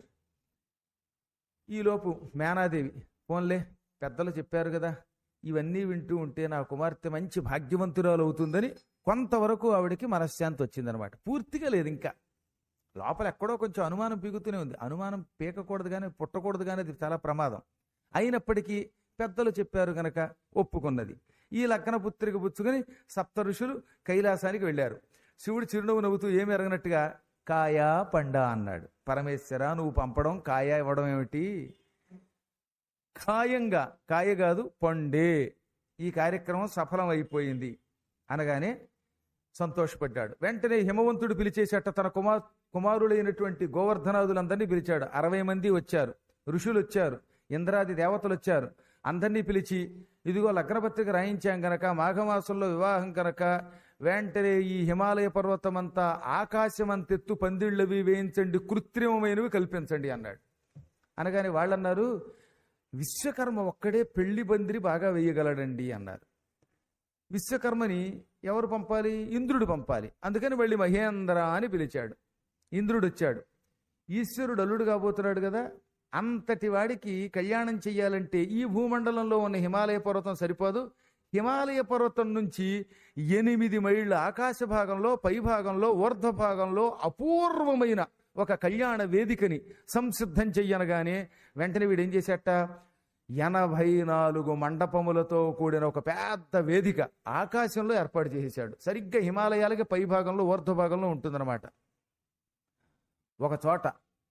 ఈలోపు మేనాదేవి, పోన్లే పెద్దలు చెప్పారు కదా, ఇవన్నీ వింటూ ఉంటే నా కుమార్తె మంచి భాగ్యవంతురాలు అవుతుందని కొంతవరకు ఆవిడకి మనశ్శాంతి వచ్చిందనమాట. పూర్తిగా లేదు, ఇంకా లోపల ఎక్కడో కొంచెం అనుమానం పీగుతూనే ఉంది. అనుమానం పీకకూడదు కానీ పుట్టకూడదు కానీ అది చాలా ప్రమాదం. అయినప్పటికీ పెద్దలు చెప్పారు గనక ఒప్పుకున్నది. ఈ లగ్న పుత్రిక పుచ్చుకొని సప్త ఋషులు కైలాసానికి వెళ్ళారు. శివుడు చిరునవ్వు నవ్వుతూ ఏమి ఎరగనట్టుగా కాయా పండా అన్నాడు. పరమేశ్వర, నువ్వు పంపడం కాయ ఇవ్వడం ఏమిటి? ఖాయంగా, కాయ కాదు పండే. ఈ కార్యక్రమం సఫలం అయిపోయింది అనగానే సంతోషపడ్డాడు. వెంటనే హిమవంతుడు పిలిచేసేట తన కుమార్ కుమారులైనటువంటి గోవర్ధనాదులందరినీ పిలిచాడు. అరవై మంది వచ్చారు. ఋషులు వచ్చారు, ఇంద్రాది దేవతలు వచ్చారు. అందరినీ పిలిచి, ఇదిగో లగ్నపత్రిక రాయించాం గనక మాఘమాసంలో వివాహం కనుక వెంటనే ఈ హిమాలయ పర్వతం అంతా ఆకాశం అంతెత్తు పందిళ్ళవి వేయించండి, కృత్రిమమైనవి కల్పించండి అన్నాడు. అనగానే వాళ్ళన్నారు, విశ్వకర్మ ఒక్కడే పెళ్లి పందిరి బాగా వేయగలడండి అన్నారు. విశ్వకర్మని ఎవరు పంపాలి? ఇంద్రుడు పంపాలి. అందుకని మళ్ళీ మహేంద్ర అని పిలిచాడు. ఇంద్రుడు వచ్చాడు. ఈశ్వరుడు అల్లుడు కాబోతున్నాడు కదా, అంతటి వాడికి కళ్యాణం చెయ్యాలంటే ఈ భూమండలంలో ఉన్న హిమాలయ పర్వతం సరిపోదు. హిమాలయ పర్వతం నుంచి ఎనిమిది మైళ్ళ ఆకాశ భాగంలో, పై భాగంలో, ఊర్ధ్వ భాగంలో అపూర్వమైన ఒక కళ్యాణ వేదికని సంసిద్ధం చెయ్యనగానే వెంటనే వీడు ఏం చేశాట, ఎనభై నాలుగు మండపములతో కూడిన ఒక పెద్ద వేదిక ఆకాశంలో ఏర్పాటు చేసేశాడు. సరిగ్గా హిమాలయాలకి పై భాగంలో, ఊర్ధ్వ భాగంలో ఉంటుందన్నమాట. ఒక చోట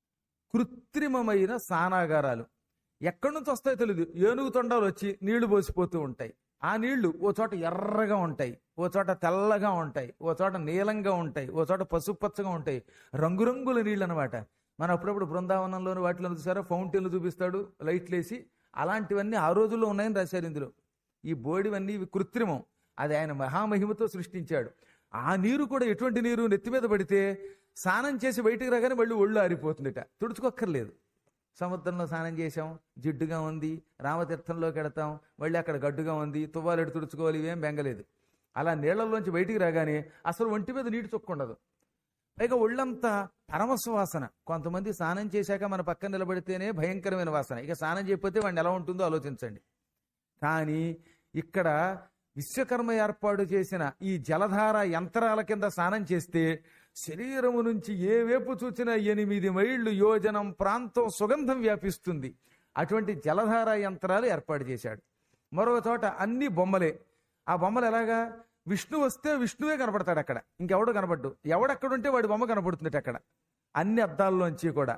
కృత్రిమమైన స్నానాగారాలు ఎక్కడి నుంచి వస్తాయో తెలియదు. ఏనుగు తొండాలు వచ్చి నీళ్లు పోసిపోతూ ఉంటాయి. ఆ నీళ్లు ఓ చోట ఎర్రగా ఉంటాయి, ఓ చోట తెల్లగా ఉంటాయి, ఓ చోట నీలంగా ఉంటాయి, ఓ చోట పసుపు పచ్చగా ఉంటాయి. రంగురంగుల నీళ్ళు అనమాట. మనం అప్పుడప్పుడు బృందావనంలోని వాటిలో చూసారో ఫౌంటైన్లు చూపిస్తాడు లైట్లు వేసి. అలాంటివన్నీ ఆ రోజుల్లో ఉన్నాయని రాశారు ఇందులో. ఈ బోడివన్నీ ఇవి కృత్రిమం. అది ఆయన మహామహిమతో సృష్టించాడు. ఆ నీరు కూడా ఎటువంటి నీరు, నెత్తి మీద పడితే స్నానం చేసి బయటికి రాగానే మళ్ళీ ఒళ్ళు ఆరిపోతుందిట, తుడుచుకోక్కర్లేదు. సముద్రంలో స్నానం చేసాం, జిడ్డుగా ఉంది, రామతీర్థంలోకి వెడతాం, మళ్ళీ అక్కడ గడ్డుగా ఉంది, తువ్వాలెడు తుడుచుకోవాలి, ఇవేం బెంగలేదు. అలా నీళ్లలోంచి బయటికి రాగానే అసలు ఒంటి మీద నీటి చొక్కుండదు. పైగా ఒళ్ళంతా పరమసువాసన. కొంతమంది స్నానం చేశాక మన పక్కన నిలబడితేనే భయంకరమైన వాసన, ఇక స్నానం చేయకపోతే వాడిని ఎలా ఉంటుందో ఆలోచించండి. కానీ ఇక్కడ విశ్వకర్మ ఏర్పాటు చేసిన ఈ జలధార యంత్రాల కింద స్నానం చేస్తే శరీరము నుంచి ఏ వైపు చూసినా ఎనిమిది మైళ్ళు యోజనం ప్రాంతం సుగంధం వ్యాపిస్తుంది. అటువంటి జలధార యంత్రాలు ఏర్పాటు చేశాడు. మరొక చోట అన్ని బొమ్మలే. ఆ బొమ్మలు ఎలాగా, విష్ణు వస్తే విష్ణువే కనపడతాడు అక్కడ, ఇంకెవడు కనపడ్డు. ఎవడెక్కడుంటే వాడి బొమ్మ కనపడుతుంది అక్కడ. అన్ని అద్దాల్లోంచి కూడా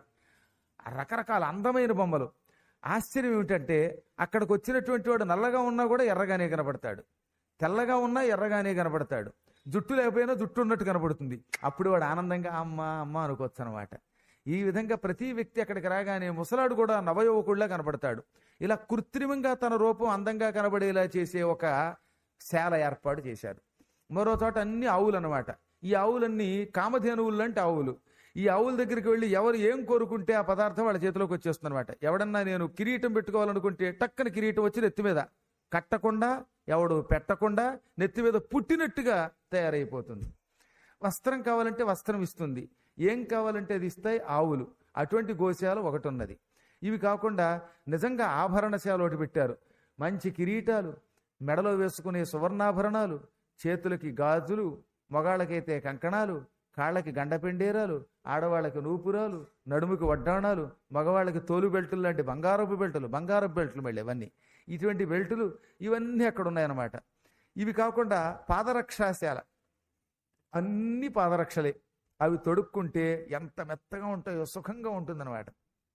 రకరకాల అందమైన బొమ్మలు. ఆశ్చర్యం ఏమిటంటే అక్కడికి వచ్చినటువంటి వాడు నల్లగా ఉన్నా కూడా ఎర్రగానే కనపడతాడు, తెల్లగా ఉన్నా ఎర్రగానే కనపడతాడు, జుట్టు లేకపోయినా జుట్టు ఉన్నట్టు కనపడుతుంది. అప్పుడు వాడు ఆనందంగా అమ్మ అమ్మ అనుకోవచ్చు అనమాట. ఈ విధంగా ప్రతి వ్యక్తి అక్కడికి రాగానే ముసలాడు కూడా నవయువకుడిలా కనపడతాడు. ఇలా కృత్రిమంగా తన రూపం అందంగా కనబడేలా చేసే ఒక శాల ఏర్పాటు చేశారు. మరో చోట అన్ని ఆవులు అనమాట. ఈ ఆవులన్నీ కామధేనువులు లాంటి ఆవులు. ఈ ఆవుల దగ్గరికి వెళ్ళి ఎవరు ఏం కోరుకుంటే ఆ పదార్థం వాళ్ళ చేతిలోకి వచ్చేస్తుంది అనమాట. ఎవడన్నా నేను కిరీటం పెట్టుకోవాలనుకుంటే టక్కన కిరీటం వచ్చి నెత్తి మీద కట్టకుండా, ఎవడు పెట్టకుండా నెత్తి మీద పుట్టినట్టుగా తయారైపోతుంది. వస్త్రం కావాలంటే వస్త్రం ఇస్తుంది, ఏం కావాలంటే అది ఇస్తాయి ఆవులు. అటువంటి గోశాల ఒకటి ఉన్నది. ఇవి కాకుండా నిజంగా ఆభరణశాల ఒకటి పెట్టారు. మంచి కిరీటాలు, మెడలో వేసుకునే సువర్ణాభరణాలు, చేతులకి గాజులు, మగాళ్ళకైతే కంకణాలు, కాళ్ళకి గండపెండేరాలు, ఆడవాళ్ళకి నూపురాలు, నడుముకి వడ్డాణాలు, మగవాళ్ళకి తోలు బెల్టులు లాంటి బంగారపు బెల్టులు, బంగారపు బెల్టులు మళ్ళీ ఇవన్నీ. ఇటువంటి బెల్టులు ఇవన్నీ అక్కడ ఉన్నాయన్నమాట. ఇవి కాకుండా పాదరక్షాశాల, అన్ని పాదరక్షలే. అవి తొడుక్కుంటే ఎంత మెత్తగా ఉంటాయో, సుఖంగా ఉంటుందన్నమాట.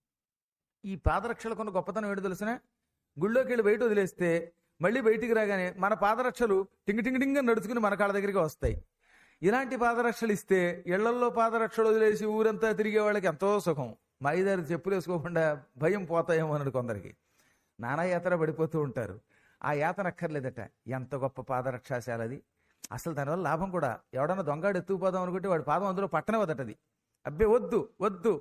ఈ పాదరక్షలు కొన్న గొప్పతనం ఏంటో తెలిసిన, గుళ్ళోకి వెళ్ళి బయట వదిలేస్తే మళ్ళీ బయటికి రాగానే మన పాదరక్షలు టింగి టింగి టింగి నడుచుకుని మన కాళ్ళ దగ్గరికి వస్తాయి. ఇలాంటి పాదరక్షలు ఇస్తే ఇళ్లల్లో పాదరక్షలు వదిలేసి ఊరంతా తిరిగే వాళ్ళకి ఎంతో సుఖం. మా ఐదారు చెప్పులు వేసుకోకుండా భయం పోతాయేమో అన్నాడు కొందరికి. నానా యాత్ర పడిపోతూ ఉంటారు. ఆ యాతన అక్కర్లేదట. ఎంత గొప్ప పాదరక్షాశాలది. అసలు దానివల్ల లాభం కూడా. ఎవడన్నా దొంగాడు ఎత్తుకుపోదాం అనుకుంటే వాడి పాదం అందులో పట్టనవదట. అది అబ్బే వద్దు వద్దు,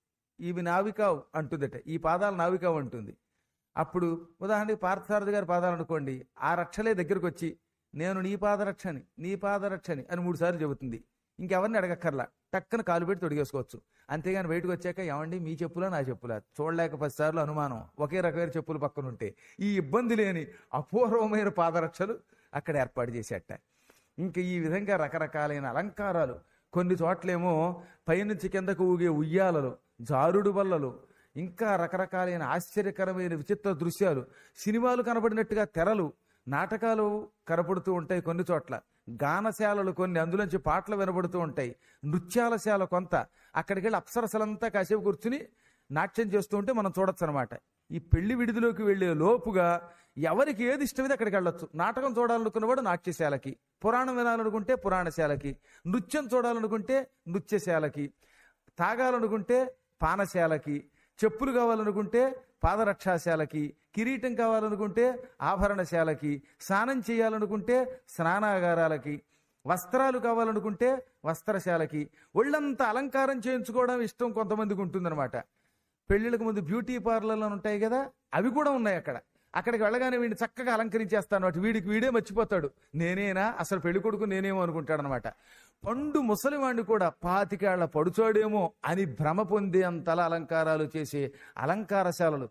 ఇవి నావికావు అంటుందట. ఈ పాదాలు నావికావు అంటుంది. అప్పుడు ఉదాహరణకి పార్థసారథి గారి పాదాలు అనుకోండి, ఆ రక్షలే దగ్గరకు వచ్చి నేను నీ పాదరక్షని నీ పాదరక్షని అని మూడు సార్లు చెబుతుంది. ఇంకెవరిని అడగక్కర్లా, టక్కన కాలు పెట్టి తొడిగేసుకోవచ్చు. అంతేగాని బయటకు వచ్చాక ఏమండి మీ చెప్పులా నా చెప్పులా, చూడలేక పది సార్లు అనుమానం, ఒకే రకమైన చెప్పులు పక్కన ఉంటే. ఈ ఇబ్బంది లేని అపూర్వమైన పాదరక్షలు అక్కడ ఏర్పాటు చేసేట. ఇంకా ఈ విధంగా రకరకాలైన అలంకారాలు. కొన్ని చోట్లేమో పైనుంచి కిందకు ఊగే ఉయ్యాలలు, జారుడు బల్లలు, ఇంకా రకరకాలైన ఆశ్చర్యకరమైన విచిత్ర దృశ్యాలు. సినిమాలు కనబడినట్టుగా తెరలు, నాటకాలు కనపడుతూ ఉంటాయి కొన్ని చోట్ల. గానశాలలు కొన్ని, అందులోంచి పాటలు వినబడుతూ ఉంటాయి. నృత్యాలశాల కొంత. అక్కడికి వెళ్ళి అప్సరసలంతా కాసేపు కూర్చుని నాట్యం చేస్తూ ఉంటే మనం చూడొచ్చు అనమాట. ఈ పెళ్లి విడిదిలోకి వెళ్లే లోపుగా ఎవరికి ఏది ఇష్టమైతే అక్కడికి వెళ్ళొచ్చు. నాటకం చూడాలనుకున్నవాడు నాట్యశాలకి, పురాణం వినాలనుకుంటే పురాణశాలకి, నృత్యం చూడాలనుకుంటే నృత్యశాలకి, తాగాలనుకుంటే పానశాలకి, చెప్పులు కావాలనుకుంటే పాదరక్షాశాలకి, కిరీటం కావాలనుకుంటే ఆభరణశాలకి, స్నానం చేయాలనుకుంటే స్నానాగారాలకి, వస్త్రాలు కావాలనుకుంటే వస్త్రశాలకి. ఒళ్ళంతా అలంకారం చేయించుకోవడం ఇష్టం కొంతమందికి ఉంటుందన్నమాట. పెళ్లిళ్ళకు ముందు బ్యూటీ పార్లర్లు ఉంటాయి కదా, అవి కూడా ఉన్నాయి అక్కడ. అక్కడికి వెళ్ళగానే వీడిని చక్కగా అలంకరించేస్తాను అటు, వీడికి వీడే మర్చిపోతాడు నేనేనా, అసలు పెళ్లి కొడుకు నేనేమో అనుకుంటాడు అనమాట. పండు ముసలివాడిని కూడా పాతికేళ్ల పడుచోడేమో అని భ్రమ పొందే అంతలా అలంకారాలు చేసే అలంకారశాలలు.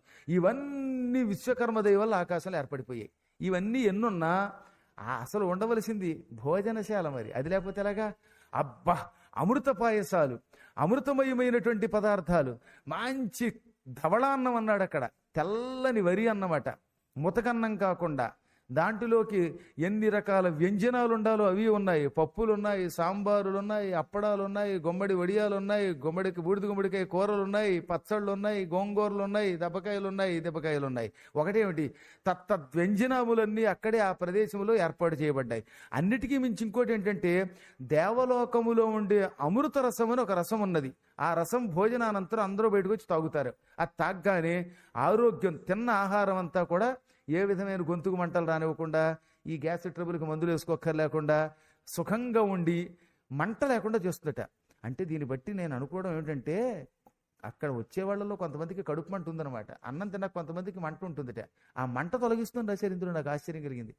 ఇవన్నీ విశ్వకర్మదేవి వల్ల ఆకాశంలో ఏర్పడిపోయాయి. ఇవన్నీ ఎన్నున్నా అసలు ఉండవలసింది భోజనశాల, మరి అది లేకపోతే ఎలాగా? అబ్బా, అమృత పాయసాలు, అమృతమయమైనటువంటి పదార్థాలు, మంచి ధవళాన్నం అన్నాడు అక్కడ, తెల్లని వరి అన్నమాట. ముతకన్నం కాకుండా దాంట్లోకి ఎన్ని రకాల వ్యంజనాలు ఉండాలో అవి ఉన్నాయి. పప్పులు ఉన్నాయి, సాంబారులు ఉన్నాయి, అప్పడాలు ఉన్నాయి, గుమ్మడి వడియాలు ఉన్నాయి, గుమ్మడికి బూడిద గుమ్మడికాయ కూరలు ఉన్నాయి, పచ్చళ్ళు ఉన్నాయి, గోంగూరలు ఉన్నాయి, దెబ్బకాయలు ఉన్నాయి, దెబ్బకాయలు ఉన్నాయి. ఒకటేమిటి, తత్తద్ వ్యంజనాములన్నీ అక్కడే ఆ ప్రదేశంలో ఏర్పాటు చేయబడ్డాయి. అన్నిటికీ మించి ఇంకోటి ఏంటంటే దేవలోకములో ఉండే అమృత రసం అని ఒక రసం ఉన్నది. ఆ రసం భోజనానంతరం అందరూ బయటకు వచ్చి తాగుతారు. అది తాగ్గానే ఆరోగ్యం, తిన్న ఆహారం అంతా కూడా ఏ విధమైన గొంతుకు మంటలు రానివ్వకుండా, ఈ గ్యాస్ ట్రబుల్కి మందులు వేసుకోక్కర్లేకుండా సుఖంగా ఉండి మంట లేకుండా చేస్తుందట. అంటే దీన్ని బట్టి నేను అనుకోవడం ఏమిటంటే అక్కడ వచ్చే వాళ్ళలో కొంతమందికి కడుపు మంట ఉందన్నమాట. అన్నం తిన్నాక కొంతమందికి మంట ఉంటుందట. ఆ మంట తొలగిస్తుంది ఆశ్చర్యంతుడు. నాకు ఆశ్చర్యం కలిగింది.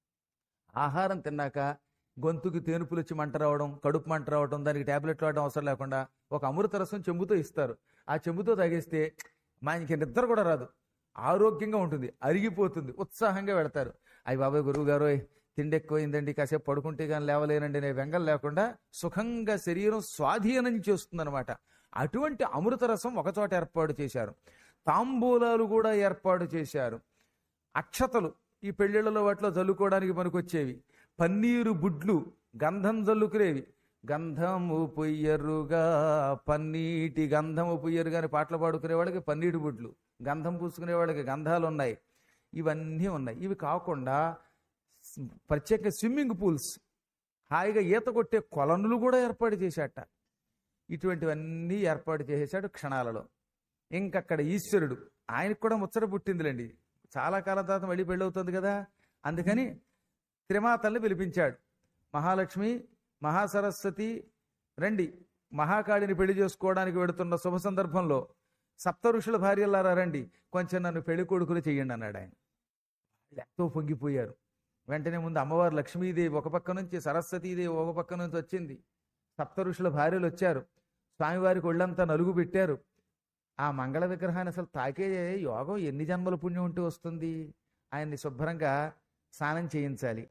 ఆహారం తిన్నాక గొంతుకి తేనుపులు వచ్చి మంట రావడం, కడుపు మంట రావడం, దానికి ట్యాబ్లెట్లు వాడడం అవసరం లేకుండా ఒక అమృత రసం చెంబుతో ఇస్తారు. ఆ చెంబుతో తాగేస్తే మా ఇంక నిద్ర కూడా రాదు, ఆరోగ్యంగా ఉంటుంది, అరిగిపోతుంది, ఉత్సాహంగా వెళతారు. అయ్యి బాబాయ్ గురువు గారు తిండి ఎక్కువైందండి, కాసేపు పడుకుంటే కానీ లేవలేనండి అనే వెంగల్ లేకుండా సుఖంగా శరీరం స్వాధీనం చేస్తుందన్నమాట. అటువంటి అమృత రసం ఒకచోట ఏర్పాటు చేశారు. తాంబూలాలు కూడా ఏర్పాటు చేశారు. అక్షతలు ఈ పెళ్లిళ్లలో వాటిలో జల్లుకోవడానికి పనికొచ్చేవి. పన్నీరు బుడ్లు గంధం జల్లుకునేవి. గంధము పొయ్యరుగా పన్నీటి గంధము పొయ్యరుగా అని పాటలు పాడుకునే వాళ్ళకి పన్నీటి బుడ్లు, గంధం పూసుకునే వాళ్ళకి గంధాలు ఉన్నాయి. ఇవన్నీ ఉన్నాయి. ఇవి కాకుండా ప్రత్యేక స్విమ్మింగ్ పూల్స్, హాయిగా ఈత కొట్టే కొలనులు కూడా ఏర్పాటు చేశాట. ఇటువంటివన్నీ ఏర్పాటు చేసేశాడు క్షణాలలో. ఇంకక్కడ ఈశ్వరుడు, ఆయనకు కూడా ముచ్చట పుట్టిందిలేండి. చాలా కాలం తర్వాత మళ్ళీ పెళ్ళవుతుంది కదా, అందుకని త్రిమాతల్ని పిలిపించాడు. మహాలక్ష్మి, మహాసరస్వతి రండి, మహాకాళిని పెళ్లి చేసుకోవడానికి వెడుతున్న శుభ సందర్భంలో సప్త ఋషుల భార్యలారా రండి, కొంచెం నన్ను పెళ్లి కొడుకులు చెయ్యండి అన్నాడు ఆయన. ఎంతో పొంగిపోయారు. వెంటనే ముందు అమ్మవారు లక్ష్మీదేవి ఒక పక్క నుంచి, సరస్వతీదేవి ఒక పక్క నుంచి వచ్చింది. సప్త ఋషుల భార్యలు వచ్చారు. స్వామివారికి ఒళ్ళంతా నలుగు పెట్టారు. ఆ మంగళ విగ్రహాన్ని అసలు తాకే యోగం ఎన్ని జన్మల పుణ్యం ఉంటూ వస్తుంది. ఆయన్ని శుభ్రంగా స్నానం చేయించాలి.